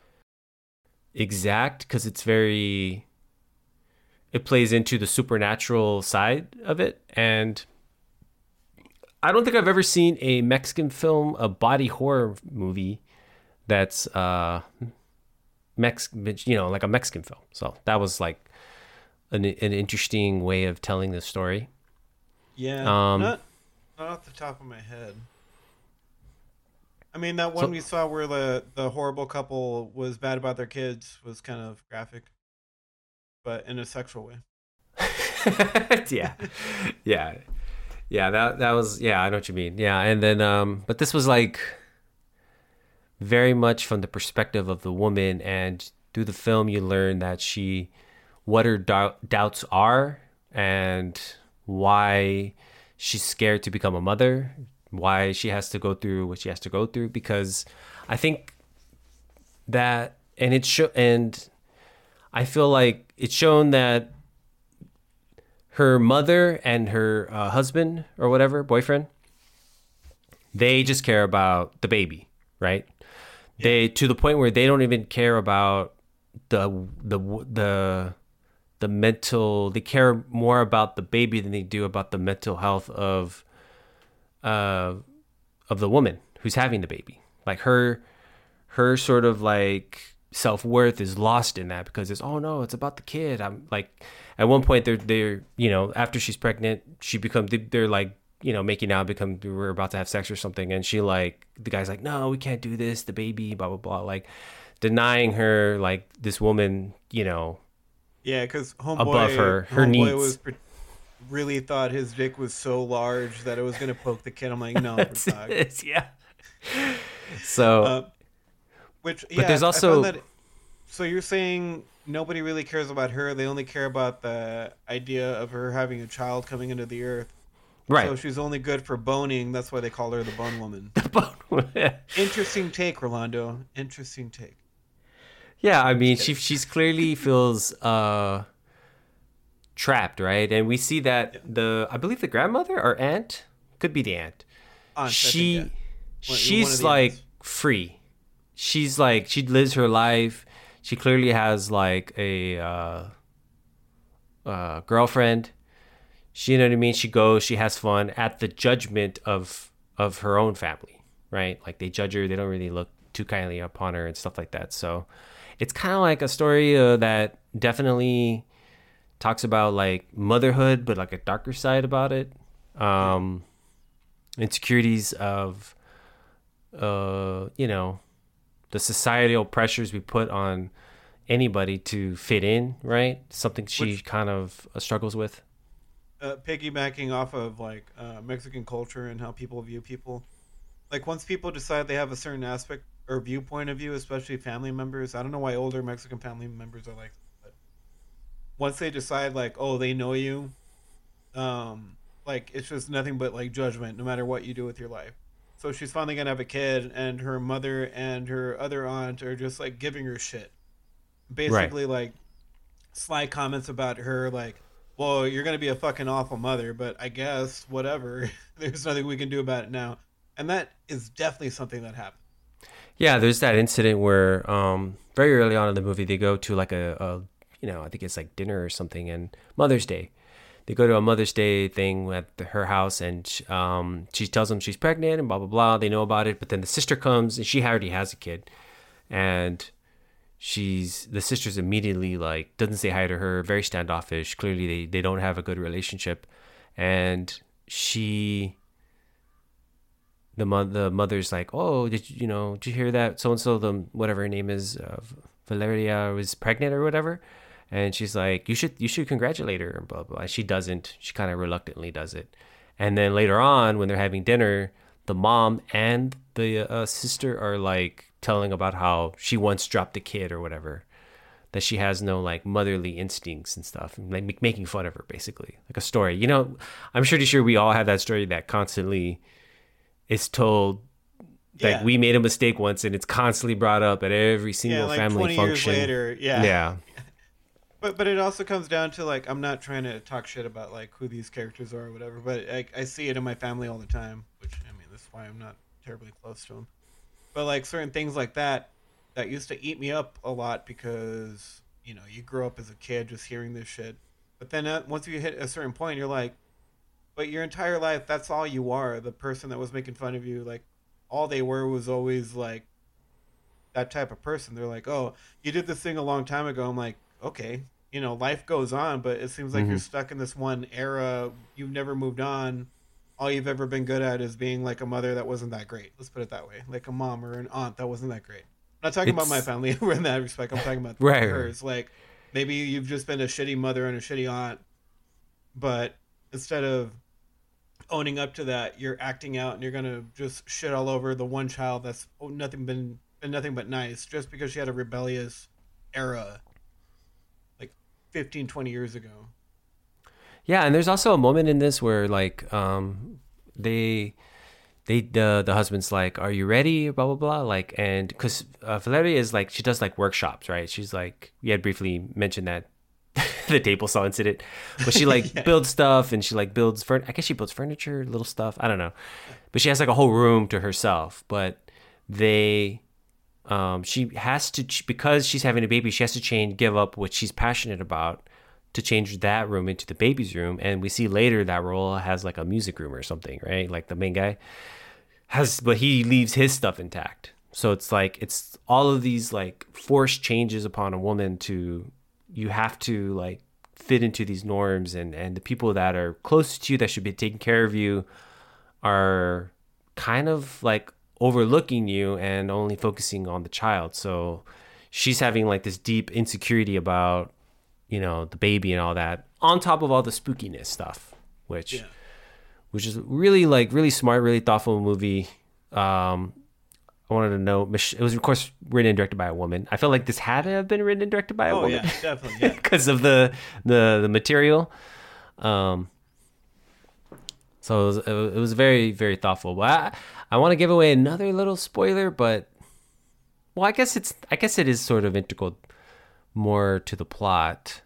exact because it's very. It plays into the supernatural side of it, and I don't think I've ever seen a Mexican film, a body horror movie that's uh Mex you know like a Mexican film. So that was like an an interesting way of telling the story. Yeah, Um, not not off the top of my head. I mean, that one So- we saw where the the horrible couple was bad about their kids was kind of graphic, but in a sexual way. yeah. Yeah. Yeah, that that was yeah, I know what you mean. Yeah, and then um but this was like very much from the perspective of the woman, and through the film you learn that she what her dou- doubts are and why she's scared to become a mother, why she has to go through what she has to go through, because I think that and it's show and I feel like it's shown that her mother and her uh, husband or whatever, boyfriend, they just care about the baby, right? They to the point where they don't even care about the the the the mental. They care more about the baby than they do about the mental health of uh of the woman who's having the baby. Like her her sort of like self-worth is lost in that because it's oh no, it's about the kid. I'm like at one point they're they're you know after she's pregnant she becomes they're like you know making out become we're about to have sex or something, and she like the guy's like no, we can't do this, the baby, blah blah blah, like denying her like this woman you know Yeah, because homeboy Above her- her homeboy needs. was pre- really thought his dick was so large that it was gonna poke the kid. I'm like, no, That's dog. it, yeah. So, Uh, which, but yeah, there's I also found that. So you're saying nobody really cares about her? They only care about the idea of her having a child coming into the earth. right. So she's only good for boning. That's why they call her the bone woman. yeah, Interesting take, Rolando. Interesting take. I mean, she she's clearly feels uh trapped, right? And we see that the I believe the grandmother or aunt could be the aunt. Aunt, I she think, yeah. One- one she's of the like aunts. free. She's like she lives her life. She clearly has like a uh, uh, girlfriend. She, you know what I mean? She goes, she has fun at the judgment of of her own family, right? Like they judge her, they don't really look too kindly upon her and stuff like that. So it's kind of like a story uh, that definitely talks about like motherhood, but like a darker side about it. Um, insecurities of, uh, you know, the societal pressures we put on anybody to fit in, right? Something she Which- kind of uh, struggles with. Uh, piggybacking off of like uh, Mexican culture and how people view people. Like once people decide they have a certain aspect or viewpoint of you, especially family members. I don't know why older Mexican family members are like, but once they decide like, oh, they know you, um, like it's just nothing but like judgment, no matter what you do with your life. So she's finally gonna have a kid, and her mother and her other aunt are just like giving her shit, basically like sly comments about her, like, well, you're gonna be a fucking awful mother, but I guess whatever. There's nothing we can do about it now, and that is definitely something that happened. Yeah, there's that incident where um, very early on in the movie they go to like a, a, you know, I think it's like dinner or something, and Mother's Day. They go to a Mother's Day thing at the, her house, and um, she tells them she's pregnant and blah blah blah. They know about it, but then the sister comes and she already has a kid, and she's the sister's immediately like doesn't say hi to her, very standoffish. Clearly they, they don't have a good relationship, and she the mo- the mother's like, oh, did you, you know did you hear that so and so, the whatever her name is, uh, Valeria was pregnant or whatever, and she's like, you should you should congratulate her and blah blah. And she doesn't. She kind of reluctantly does it, and then later on when they're having dinner, the mom and the uh, sister are like telling about how she once dropped a kid or whatever, that she has no like motherly instincts and stuff, and like making fun of her basically, like a story. You know, I'm pretty sure we all have that story that constantly is told. Like Yeah. we made a mistake once, and it's constantly brought up at every single Yeah, like family twenty function. years later, yeah. Yeah, But but it also comes down to like, I'm not trying to talk shit about like who these characters are or whatever, but I, I see it in my family all the time, which I mean that's why I'm not terribly close to them. But like certain things like that that used to eat me up a lot because you know you grow up as a kid just hearing this shit. But then uh, once you hit a certain point, you're like, but your entire life that's all you are. The person that was making fun of you, like all they were was always like that type of person. They're like, oh, you did this thing a long time ago. I'm like, okay, you know, life goes on, but it seems like Mhm. you're stuck in this one era. You've never moved on. All you've ever been good at is being like a mother that wasn't that great. Let's put it that way. Like a mom or an aunt that wasn't that great. I'm not talking about my It's- family in that respect. I'm talking about Right, right. hers. Like maybe you've just been a shitty mother and a shitty aunt, but instead of owning up to that, you're acting out and you're gonna just shit all over the one child that's oh, nothing been been nothing but nice just because she had a rebellious era like fifteen, twenty years ago. yeah. And there's also a moment in this where like um they they the the husband's like, are you ready, blah blah blah, like, and because uh, Valeria is like, she does like workshops, right? She's like, we had briefly mentioned that the table saw incident, but she like Yeah. builds stuff, and she like builds furn- I guess she builds furniture, little stuff, I don't know, but she has like a whole room to herself. But they um she has to ch- because she's having a baby, she has to change give up what she's passionate about to change that room into the baby's room. And we see later that role has like a music room or something, right? Like the main guy has, but he leaves his stuff intact. So it's like it's all of these like forced changes upon a woman to, you have to like fit into these norms, and and the people that are close to you that should be taking care of you are kind of like overlooking you and only focusing on the child. So she's having like this deep insecurity about you know, the baby and all that, on top of all the spookiness stuff, which Yeah. which is really like really smart, really thoughtful movie. Um, I wanted to know, Mich- it was of course written and directed by a woman. I feel like this had to have been written and directed by a Oh woman yeah, definitely. Yeah. because of the the the material. Um, so it was, it was very very thoughtful. But I, I want to give away another little spoiler, but well, I guess it's I guess it is sort of integral more to the plot.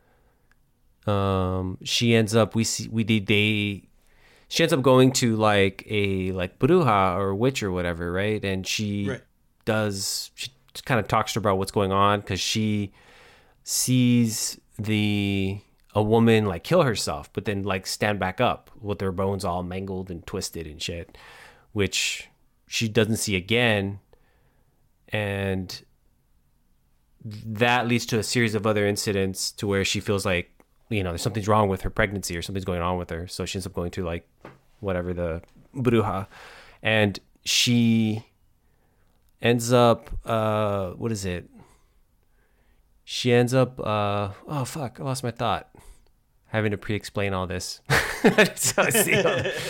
Um, she ends up we see we did they she ends up going to like a like bruja or witch or whatever, right? And she Right. does she kind of talks to her about what's going on because she sees the a woman like kill herself, but then like stand back up with her bones all mangled and twisted and shit, which she doesn't see again, and that leads to a series of other incidents to where she feels like, you know, there's something's wrong with her pregnancy or something's going on with her. So she ends up going to like whatever the bruja, and she ends up, uh, what is it? She ends up, uh, oh fuck, I lost my thought. Having to pre-explain all this. So, see,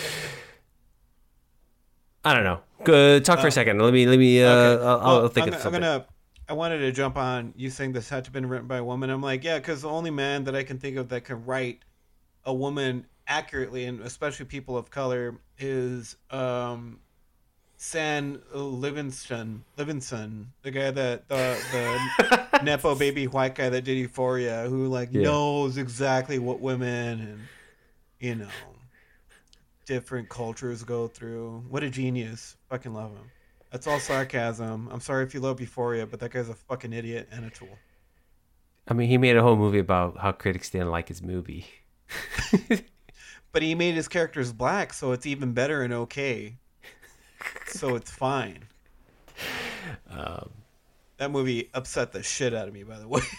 I don't know. Good. Talk for a second. Let me, let me, uh, Okay. I'll, Well, I'll think I'm, of I'm something. gonna. I wanted to jump on you saying this had to have been written by a woman. I'm like, yeah, because the only man that I can think of that can write a woman accurately, and especially people of color, is um, San Livingston. Livingston, the guy that the the nepo baby white guy that did Euphoria, who like Yeah. knows exactly what women and you know different cultures go through. What a genius! Fucking love him. That's all sarcasm. I'm sorry if you love Euphoria, but that guy's a fucking idiot and a tool. I mean, he made a whole movie about how critics didn't like his movie. But he made his characters black, so it's even better and okay. So it's fine. Um, That movie upset the shit out of me, by the way.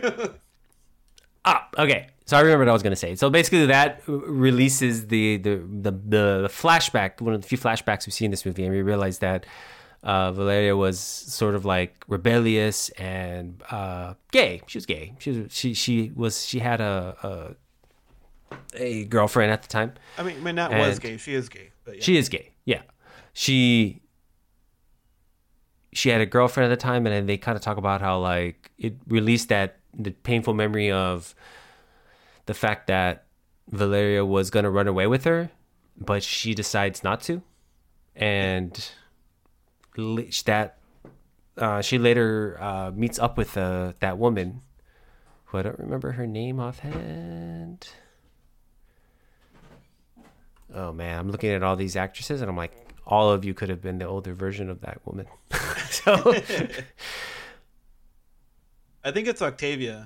Ah, okay. So I remember what I was going to say. So basically, that releases the, the the the flashback, one of the few flashbacks we see in this movie, and we realize that uh, Valeria was sort of like rebellious and uh, gay. She was gay. She was she she was she had a a, a girlfriend at the time. I mean, I mean, not was And- gay. She is gay. But yeah. She is gay. Yeah. She she had a girlfriend at the time, and then they kind of talk about how like it released that the painful memory of the fact that Valeria was going to run away with her, but she decides not to. And li- that uh, she later uh, meets up with uh, that woman who I don't remember her name offhand. Oh man, I'm looking at all these actresses and I'm like, all of you could have been the older version of that woman. So I think it's Octavia.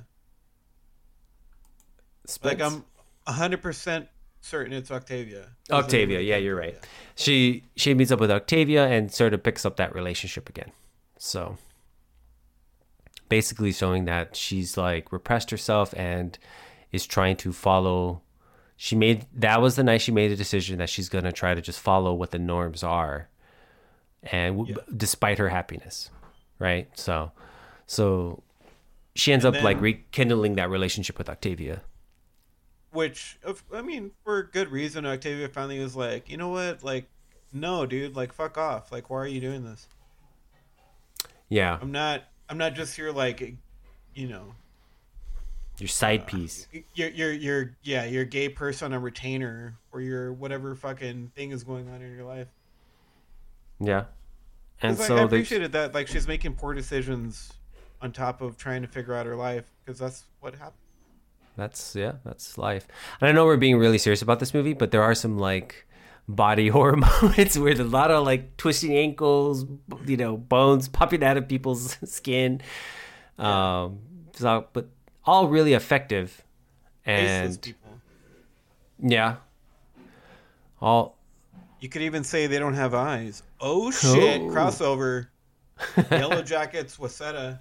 Like, I'm one hundred percent certain it's Octavia. Octavia, yeah, you're right. She she meets up with Octavia and sort of picks up that relationship again. So basically showing that she's like repressed herself and is trying to follow. She made that was the night she made a decision that she's gonna try to just follow what the norms are, and w- Yeah. despite her happiness, right? So, so she ends And up like then- rekindling that relationship with Octavia. Which, of- I mean, for good reason, Octavia finally was like, you know what? Like, no, dude. Like, fuck off. Like, why are you doing this? Yeah, I'm not. I'm not just here, like, you know, your side piece. you're you're you're yeah, you're a gay person on retainer, or you're whatever fucking thing is going on in your life. Yeah, and 'Cause, so like, I they- appreciated that. Like, she's making poor decisions on top of trying to figure out her life, because that's what happened. That's yeah, that's life. And I know we're being really serious about this movie, but there are some like body horror moments where there's a lot of like twisting ankles, you know, bones popping out of people's skin. Um, so, but all really effective, Faceless and people. yeah, all You could even say they don't have eyes. Oh shit! Oh. Crossover. Yellow Jackets, Wasetta.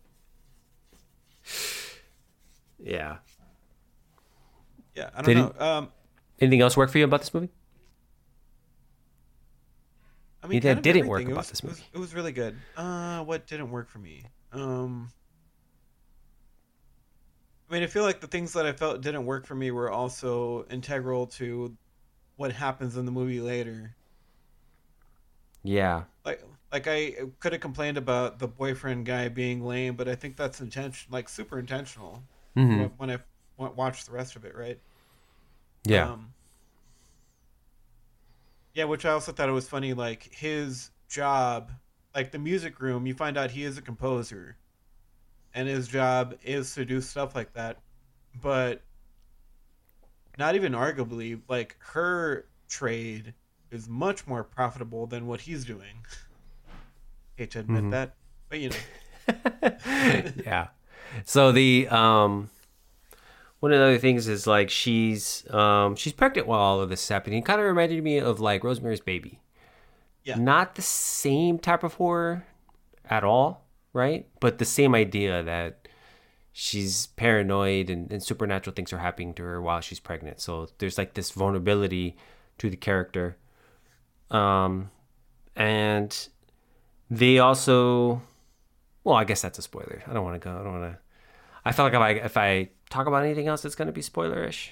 yeah. Yeah, I don't Did know. it- Um, Anything else work for you about this movie? I mean, That kind of didn't work everything. It about was- this it was- movie. It was really good. Uh, what didn't work for me? Um, I I mean, I feel like the things that I felt didn't work for me were also integral to what happens in the movie later. Yeah. Like, like I could have complained about the boyfriend guy being lame, but I think that's intention, like super intentional. Mm-hmm. When I watched the rest of it, right? Yeah. Um, yeah, which I also thought it was funny. Like his job, like the music room, you find out he is a composer, and his job is to do stuff like that. But not even arguably, like her trade is much more profitable than what he's doing. Hate to admit Mhm. that, but you know. Yeah. So the um one of the other things is like she's um she's pregnant while all of this is happening. It kind of reminded me of like Rosemary's Baby. Yeah. Not the same type of horror at all, right? But the same idea that she's paranoid and, and supernatural things are happening to her while she's pregnant. So there's like this vulnerability to the character. Um and they also, well, I guess that's a spoiler. I don't want to go. I don't want to. I feel like if I if I talk about anything else, it's going to be spoilerish.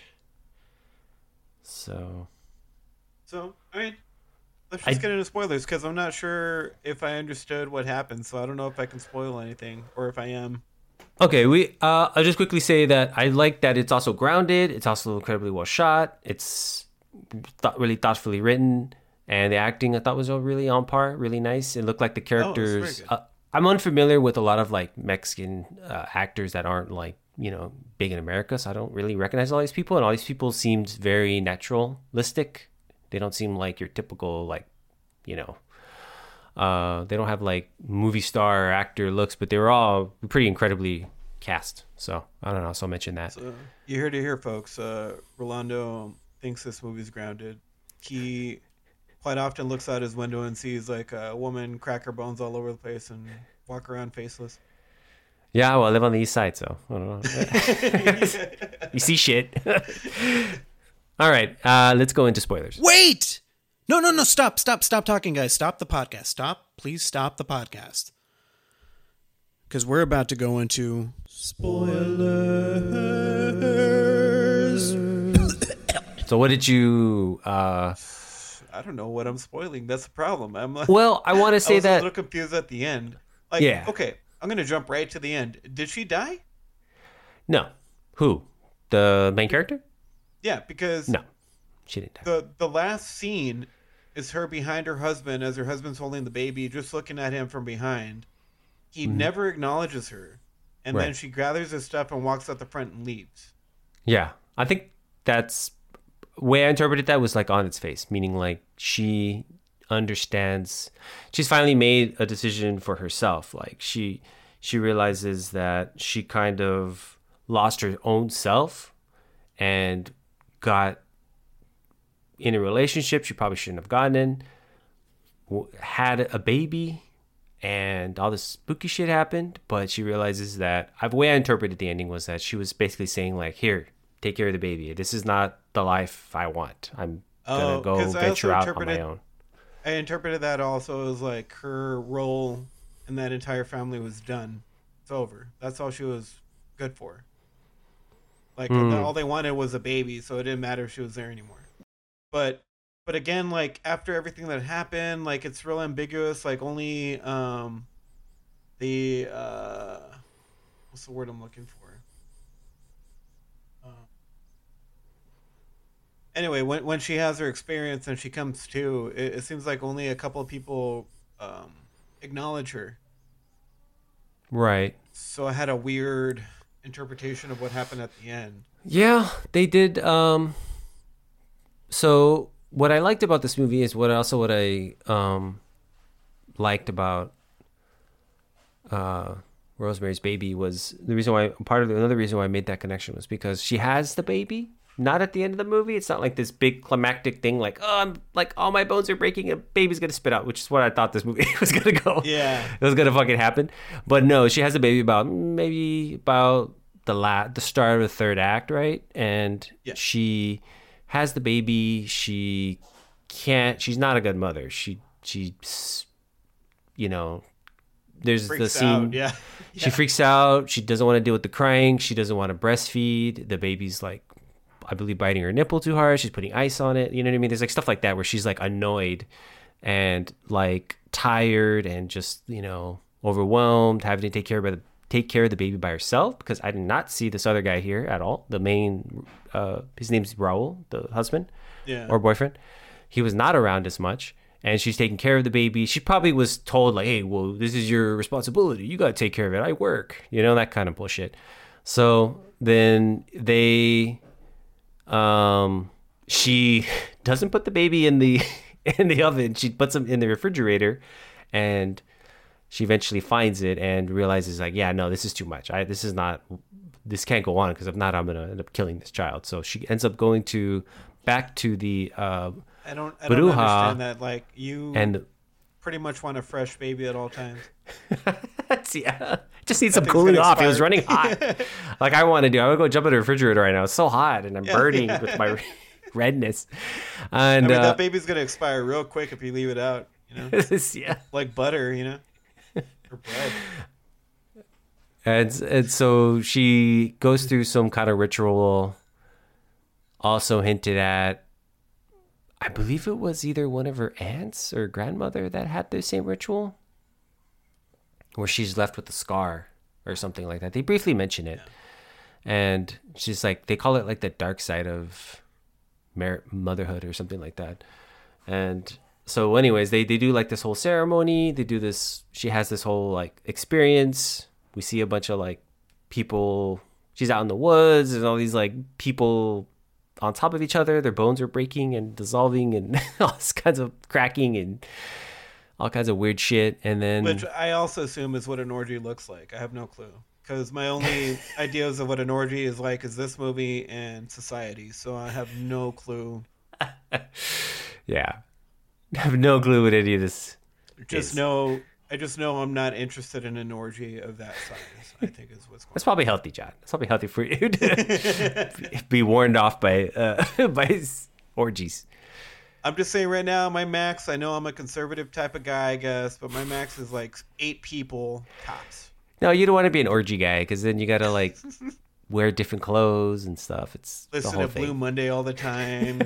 So, So, I mean, let's just I- get into spoilers because I'm not sure if I understood what happened. So I don't know if I can spoil anything or if I am. okay, we. Uh, I'll just quickly say that I like that it's also grounded. It's also incredibly well shot. It's th- really thoughtfully written, and the acting I thought was all really on par, really nice. It looked like the very characters. good. uh, I'm unfamiliar with a lot of like Mexican uh, actors that aren't like you know big in America, so I don't really recognize all these people. And all these people seemed very naturalistic. They don't seem like your typical like you know. Uh, they don't have like movie star or actor looks, but they were all pretty incredibly cast. So I don't know. So I'll mention that. So you heard it here, folks. Uh, Rolando thinks this movie's grounded. He quite often looks out his window and sees like a woman crack her bones all over the place and walk around faceless. Yeah, well, I live on the east side, so I don't know. You see shit. All right, uh, let's go into spoilers. Wait! No, no, no, stop, stop, stop talking, guys. Stop the podcast. Stop. Please stop the podcast. Because we're about to go into spoilers. So what did you? Uh, I don't know what I'm spoiling. That's the problem. I'm like, well, I want to I say was a that. little confused at the end. Like, Yeah. okay, I'm gonna jump right to the end. Did she die? No, who? The main character? Yeah, because No, she didn't die. the the last scene is her behind her husband as her husband's holding the baby, just looking at him from behind. He never acknowledges her, and then Right. she gathers his stuff and walks out the front and leaves. Yeah, I think that's way I interpreted that was like on its face, meaning like she understands. She's finally made a decision for herself. Like she she realizes that she kind of lost her own self and got in a relationship she probably shouldn't have gotten in, w- had a baby, and all this spooky shit happened. But she realizes that the way I interpreted the ending was that she was basically saying like, here, take care of the baby. This is not the life I want. I'm gonna Oh, go 'cause I venture also out on my interpreted- own. I interpreted that also as like her role in that entire family was done. It's over. That's all she was good for. Like Hmm. all they wanted was a baby, so it didn't matter if she was there anymore. But but again, like after everything that happened, like it's real ambiguous. Like only um the uh what's the word I'm looking for? Uh, anyway, when when she has her experience and she comes to, it, it seems like only a couple of people um, acknowledge her. Right. So I had a weird interpretation of what happened at the end. Yeah, they did. Um, so what I liked about this movie is what also what I um, liked about uh, Rosemary's Baby was the reason why part of the, another reason why I made that connection was because she has the baby. Not at the end of the movie. It's not like this big climactic thing like, oh, I'm like all my bones are breaking and a baby's gonna spit out, which is what I thought this movie was gonna go. Yeah. It was gonna fucking happen. But no, she has a baby about maybe about the la- the start of the third act, right? And Yeah. she has the baby. She can't. She's not a good mother. She she, you know, there's the Freaks scene. out, yeah. She freaks out. She doesn't want to deal with the crying. She doesn't want to breastfeed. The baby's like, I believe, biting her nipple too hard. She's putting ice on it. You know what I mean? There's like stuff like that where she's like annoyed and like tired and just, you know, overwhelmed, having to take care of the take care of the baby by herself, because I did not see this other guy here at all. The main, uh, his name's Raul, the husband Yeah. or boyfriend. He was not around as much, and she's taking care of the baby. She probably was told like, hey, well, this is your responsibility. You got to take care of it. I work, you know, that kind of bullshit. So then they, um, she doesn't put the baby in the, in the oven. She puts him in the refrigerator, and she eventually finds it and realizes like, yeah, no, this is too much. I, this is not, this can't go on, because if not, I'm going to end up killing this child. So she ends up going to, back to the, uh, I don't, I don't Baruha understand that. Like, you and pretty much want a fresh baby at all times. yeah, just need some thing's cooling gonna off. It was expire. running hot. Like I want to do. I would go jump in the refrigerator right now. It's so hot, and I'm Yeah, burning yeah. with my redness. I And mean, uh, that baby's gonna expire real quick if you leave it out. You know, yeah, like butter. You know, or bread. and and so she goes through some kind of ritual. Also hinted at, I believe it was either one of her aunts or grandmother that had the same ritual, where she's left with a scar or something like that. They briefly mention it. And she's like, they call it like the dark side of mar- motherhood or something like that. And so anyways, they, they do like this whole ceremony. They do this, she has this whole like experience. We see a bunch of like people, she's out in the woods and all these like people on top of each other. Their bones are breaking and dissolving and all kinds of cracking and all kinds of weird shit. And then Which I also assume is what an orgy looks like. I have no clue. Because my only ideas of what an orgy is like is this movie and Society. So I have no clue. yeah, I have no clue what any of this Just is. know, I just know I'm not interested in an orgy of that size, I think is what's going That's probably healthy, John. That's probably healthy for you to be warned off by uh, by his orgies. I'm just saying right now, my max, I know I'm a conservative type of guy, I guess, but my max is like eight people tops. No, you don't want to be an orgy guy, because then you gotta like wear different clothes and stuff. It's the Listen whole to Blue thing. Monday all the time.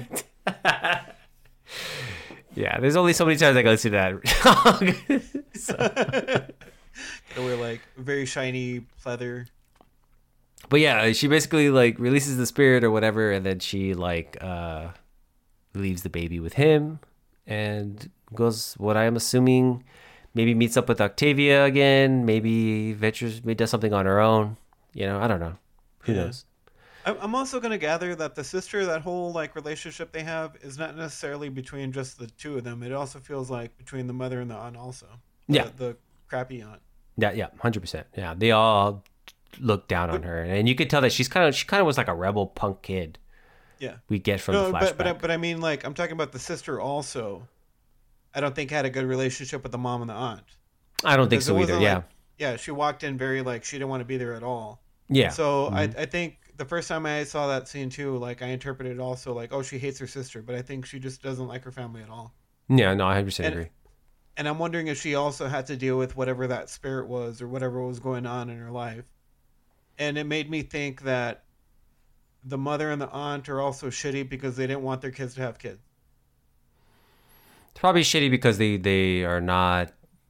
Yeah, there's only so many times I go listen to that. So- Gotta wear like very shiny pleather. But yeah, she basically like releases the spirit or whatever, and then she like uh leaves the baby with him and goes, what I am assuming, maybe meets up with Octavia again, maybe ventures, maybe does something on her own. You know, I don't know. Who Yeah. knows? I- I'm also gonna gather that the sister, that whole like relationship they have, is not necessarily between just the two of them. It also feels like between the mother and the aunt, also. The- Yeah. the crappy aunt. Yeah, yeah, one hundred percent. Yeah, they all look down on her, and you could tell that she's kind of she kind of was like a rebel punk kid. Yeah. We get from No, the flashback. but but I, but I mean, like, I'm talking about the sister also. I don't think had a good relationship with the mom and the aunt. I don't think Because it so either. wasn't Yeah, like- Yeah, she walked in very like she didn't want to be there at all. yeah. So I I think the first time I saw that scene too, like I interpreted it also like, oh, she hates her sister, but I think she just doesn't like her family at all. Yeah, no, I one hundred percent And- agree. And I'm wondering if she also had to deal with whatever that spirit was or whatever was going on in her life. And it made me think that the mother and the aunt are also shitty because they didn't want their kids to have kids. It's probably shitty because they they are not.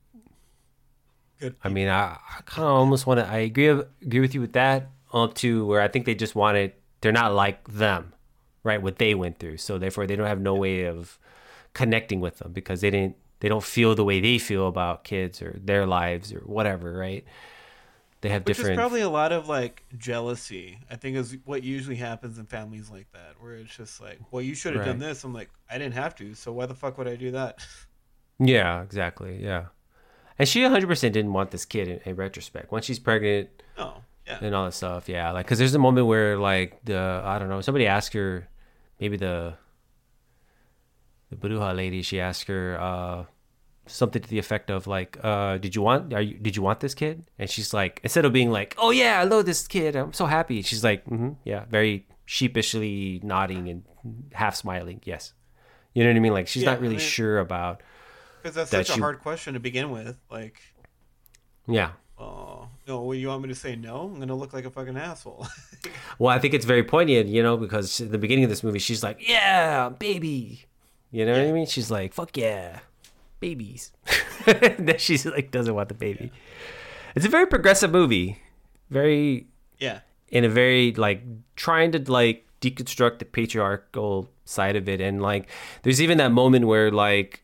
Good. I mean, I, I kind of almost want to. I agree agree with you with that. Up to where I think they just wanted. They're not like them, right? What they went through, so therefore they don't have no way of connecting with them because they didn't. They don't feel the way they feel about kids or their lives or whatever, right? They have Which different. is probably a lot of like jealousy, I think, is what usually happens in families like that, where it's just like, well, you should have done Right. this. I'm like, I didn't have to, so why the fuck would I do that? Yeah, exactly. Yeah, and she one hundred percent didn't want this kid in, in retrospect. Once she's pregnant No, yeah. and all that stuff, yeah, like because there's a moment where like the I don't know somebody asked her, maybe the the Baruha lady, she asked her uh, something to the effect of like, uh, "Did you want? Are you? Did you want this kid?" And she's like, instead of being like, "Oh yeah, I love this kid. I'm so happy," she's like, mm-hmm, "Yeah," very sheepishly nodding and half smiling. Yes, you know what I mean. Like she's Yeah, not really I mean- sure about. Because that's that such she- a hard question to begin with. Like, Yeah. Oh, no, well, you want me to say no? I'm going to look like a fucking asshole. Well, I think it's very poignant, you know, because at the beginning of this movie, she's like, yeah, baby. You know what I mean? She's like, fuck yeah, babies. And then she's like, doesn't want the baby. Yeah. It's a very progressive movie. Very, Yeah. in a very, like, trying to, like, deconstruct the patriarchal side of it. And, like, there's even that moment where, like,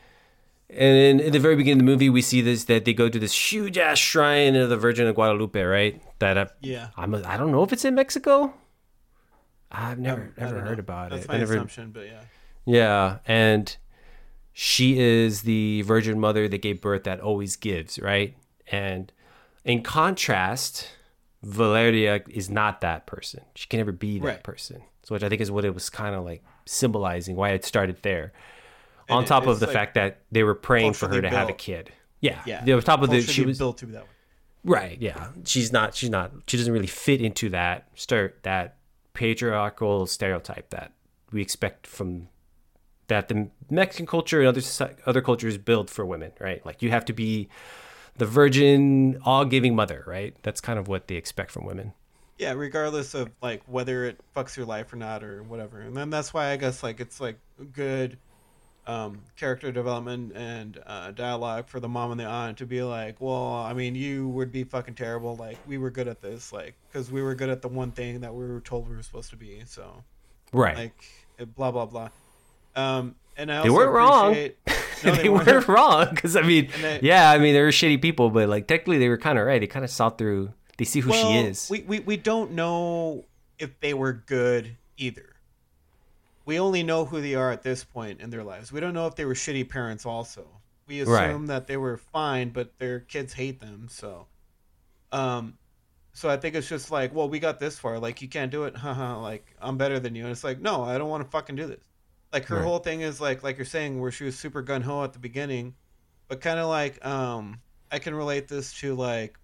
and in, in the very beginning of the movie, we see this, that they go to this huge ass shrine of the Virgin of Guadalupe, right? That I, Yeah. I'm, I don't know if it's in Mexico. I've never I don't never heard know. about That's it. my I never, assumption, but yeah. yeah, and she is the Virgin Mother that gave birth that always gives, right? And in contrast, Valeria is not that person. She can never be that Right. person. So, which I think is what it was kind of like symbolizing, why it started there. And On it- top of it's, the like, fact that they were praying for her to culturally have a built. kid. Yeah. Yeah. The- On top of the, she Culturally was built to be that way. right. Yeah. She's not. She's not. She doesn't really fit into that start that patriarchal stereotype that we expect from that the Mexican culture and other soci- other cultures build for women. Right. Like you have to be the virgin, all giving mother. Right. That's kind of what they expect from women. Yeah, regardless of like whether it fucks your life or not or whatever. And then that's why I guess like it's like good um, character development and uh, dialogue for the mom and the aunt to be like, well, I mean, you would be fucking terrible. Like we were good at this, like because we were good at the one thing that we were told we were supposed to be. So Right. like it- blah blah blah. Um, and I They also weren't wrong. appreciate- No, they, weren't wrong because I mean, And they- yeah, I mean they were shitty people, but like technically they were kind of right. They kind of saw through. They see who well, she is. We, we we don't know if they were good either. We only know who they are at this point in their lives. We don't know if they were shitty parents also. We assume Right. that they were fine, but their kids hate them, so um so I think it's just like, well, we got this far, like you can't do it, haha, like I'm better than you. And it's like, no, I don't want to fucking do this. Like her Right. whole thing is like like you're saying where she was super gun ho at the beginning, but kind of like um I can relate this to like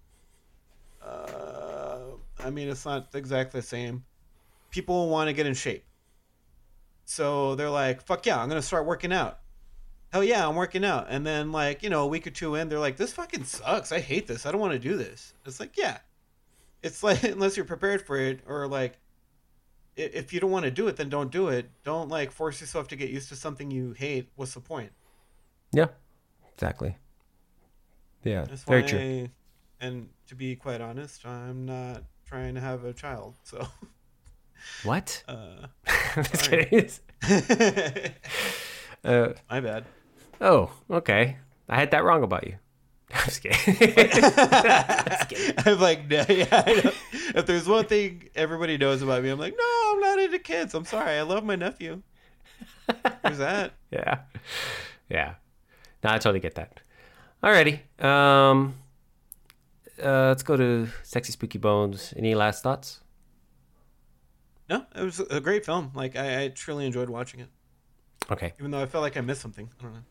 uh, I mean, it's not exactly the same. People want to get in shape. So they're like, fuck yeah, I'm going to start working out. Hell yeah, I'm working out. And then, like, you know, a week or two in, they're like, this fucking sucks. I hate this. I don't want to do this. It's like, yeah. It's like, unless you're prepared for it, or like, i- if you don't want to do it, then don't do it. Don't, like, force yourself to get used to something you hate. What's the point? Yeah, exactly. Yeah, That's very why, true. and to be quite honest, I'm not trying to have a child. So, What? uh, I'm just sorry. kidding. uh, my bad. oh, okay. I had that wrong about you. I'm just kidding. I'm like, no, yeah, I know. If there's one thing everybody knows about me, I'm like, no, I'm not into kids. I'm sorry. I love my nephew. There's that. yeah, yeah. No, I totally get that. Alrighty. Um, uh, let's go to Sexy Spooky Bones. Any last thoughts? No, it was a great film. Like, I, I truly enjoyed watching it, Okay. even though I felt like I missed something. I don't know.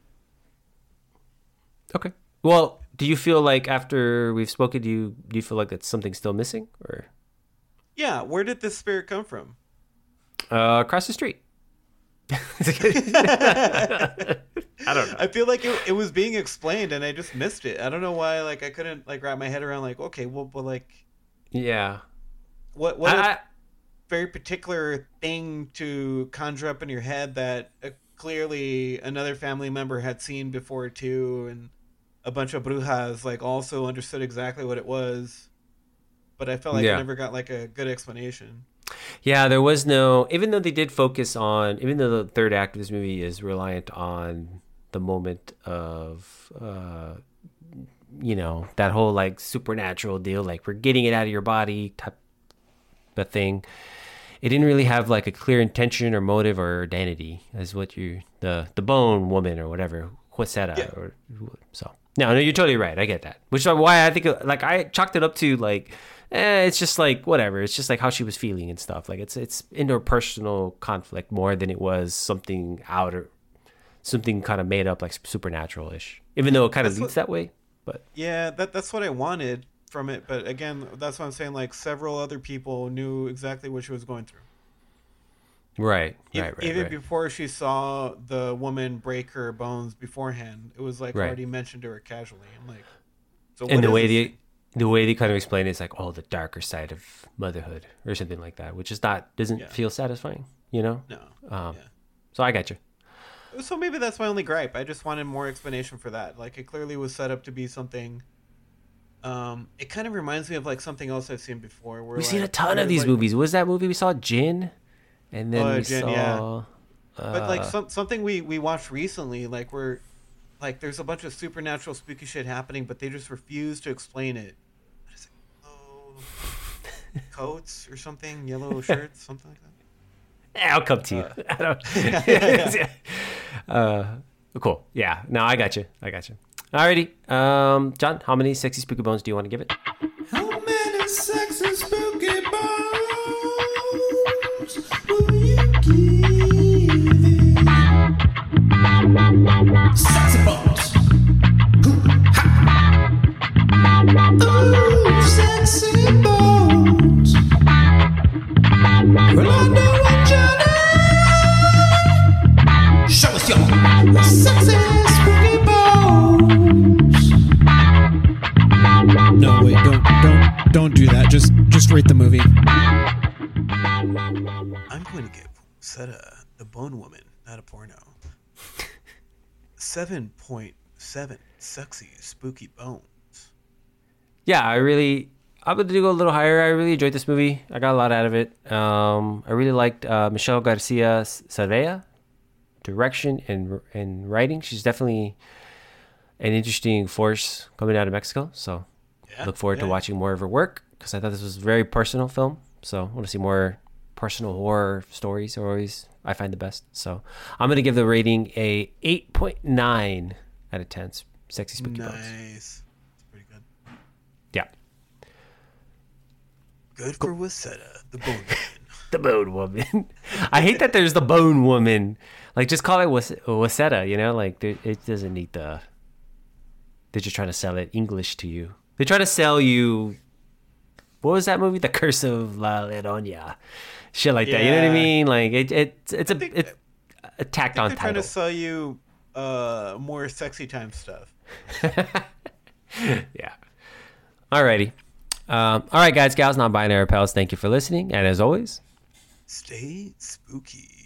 Okay. Well, do you feel like after we've spoken, do you do you feel like that's something still missing, or Yeah, where did this spirit come from? uh, across the street? I don't know. I feel like it, it was being explained and I just missed it. I don't know why. Like, I couldn't like wrap my head around. Like, okay, well, but like, Yeah. what what I- a very particular thing to conjure up in your head that uh, clearly another family member had seen before too, and a bunch of brujas like also understood exactly what it was. But I felt like Yeah. I never got like a good explanation. Yeah, there was no, even though they did focus on, even though the third act of this movie is reliant on the moment of, uh, you know, that whole like supernatural deal, like we're getting it out of your body type of thing. It didn't really have like a clear intention or motive or identity as what you, the, the bone woman or whatever, Huesera, Yeah. or so. No, no, you're totally right. I get that. Which is why I think, like, I chalked it up to like, eh, it's just like whatever. It's just like how she was feeling and stuff. Like it's it's interpersonal conflict more than it was something out or something kind of made up, like supernatural ish. Even though it kind of That's leads what- that way, but Yeah, that that's what I wanted from it. But again, that's what I'm saying. Like several other people knew exactly what she was going through. right, E- right, right, Even right. before she saw the woman break her bones beforehand, it was like Right. already mentioned to her casually. I'm like, So And what the is way this they the way they kind of explain it is like, oh, the darker side of motherhood or something like that, which is not doesn't Yeah. feel satisfying, you know. thing? No. Um, Yeah. So I got you. So maybe that's my only gripe. I just wanted more explanation for that. Like it clearly was set up to be something. Um, it kind of reminds me of like something else I've seen before. Where We've like, seen a ton of there's, these like- movies. What was that movie we saw? Jin, and then Oh, we Jin, saw. yeah. But like uh, some something we we watched recently, like where, like there's a bunch of supernatural spooky shit happening, but they just refuse to explain it. What is it? Oh, coats or something, yellow shirts, something like that. Yeah, I'll come to you. I don't. yeah, yeah, uh, cool. Yeah. No, I got you. I got you. Alrighty. Um, John, how many sexy spooky bones do you want to give it? How many sexy spooky bones will you give it? Sexy bones. Ooh, ha. Ooh, sexy bones. Well, I know what you need. Show us your sexy spooky bones. No, wait, don't, don't, don't do that. Just, just rate the movie. I'm going to give Seta, the Bone Woman, not a porno, seven point seven sexy spooky bones. Yeah, I really. I'm going to go a little higher. I really enjoyed this movie. I got a lot out of it. Um, I really liked uh, Michelle Garcia Cervera, direction and and writing. She's definitely an interesting force coming out of Mexico. So Yeah, look forward to yeah. watching more of her work because I thought this was a very personal film. So I want to see more personal horror stories. Are always I find the best. So I'm going to give the rating a eight point nine out of ten. Sexy spooky bones. Nice. That's pretty good. Yeah. Good for Wasetta, the Bone Woman. The Bone Woman. I hate that there's the Bone Woman. Like, just call it Was- Wasetta, you know? Like, there- it doesn't need the... They're just trying to sell it English to you. They're trying to sell you... What was that movie? The Curse of La Llorona. Shit like that. You know what I Yeah. mean? Like, it, it, it's a, think- it's a tacked I on think they're trying title. to sell you uh, more sexy time stuff. Yeah. Alrighty. Um, all right, guys, gals, non-binary pals, thank you for listening. And as always... Stay spooky.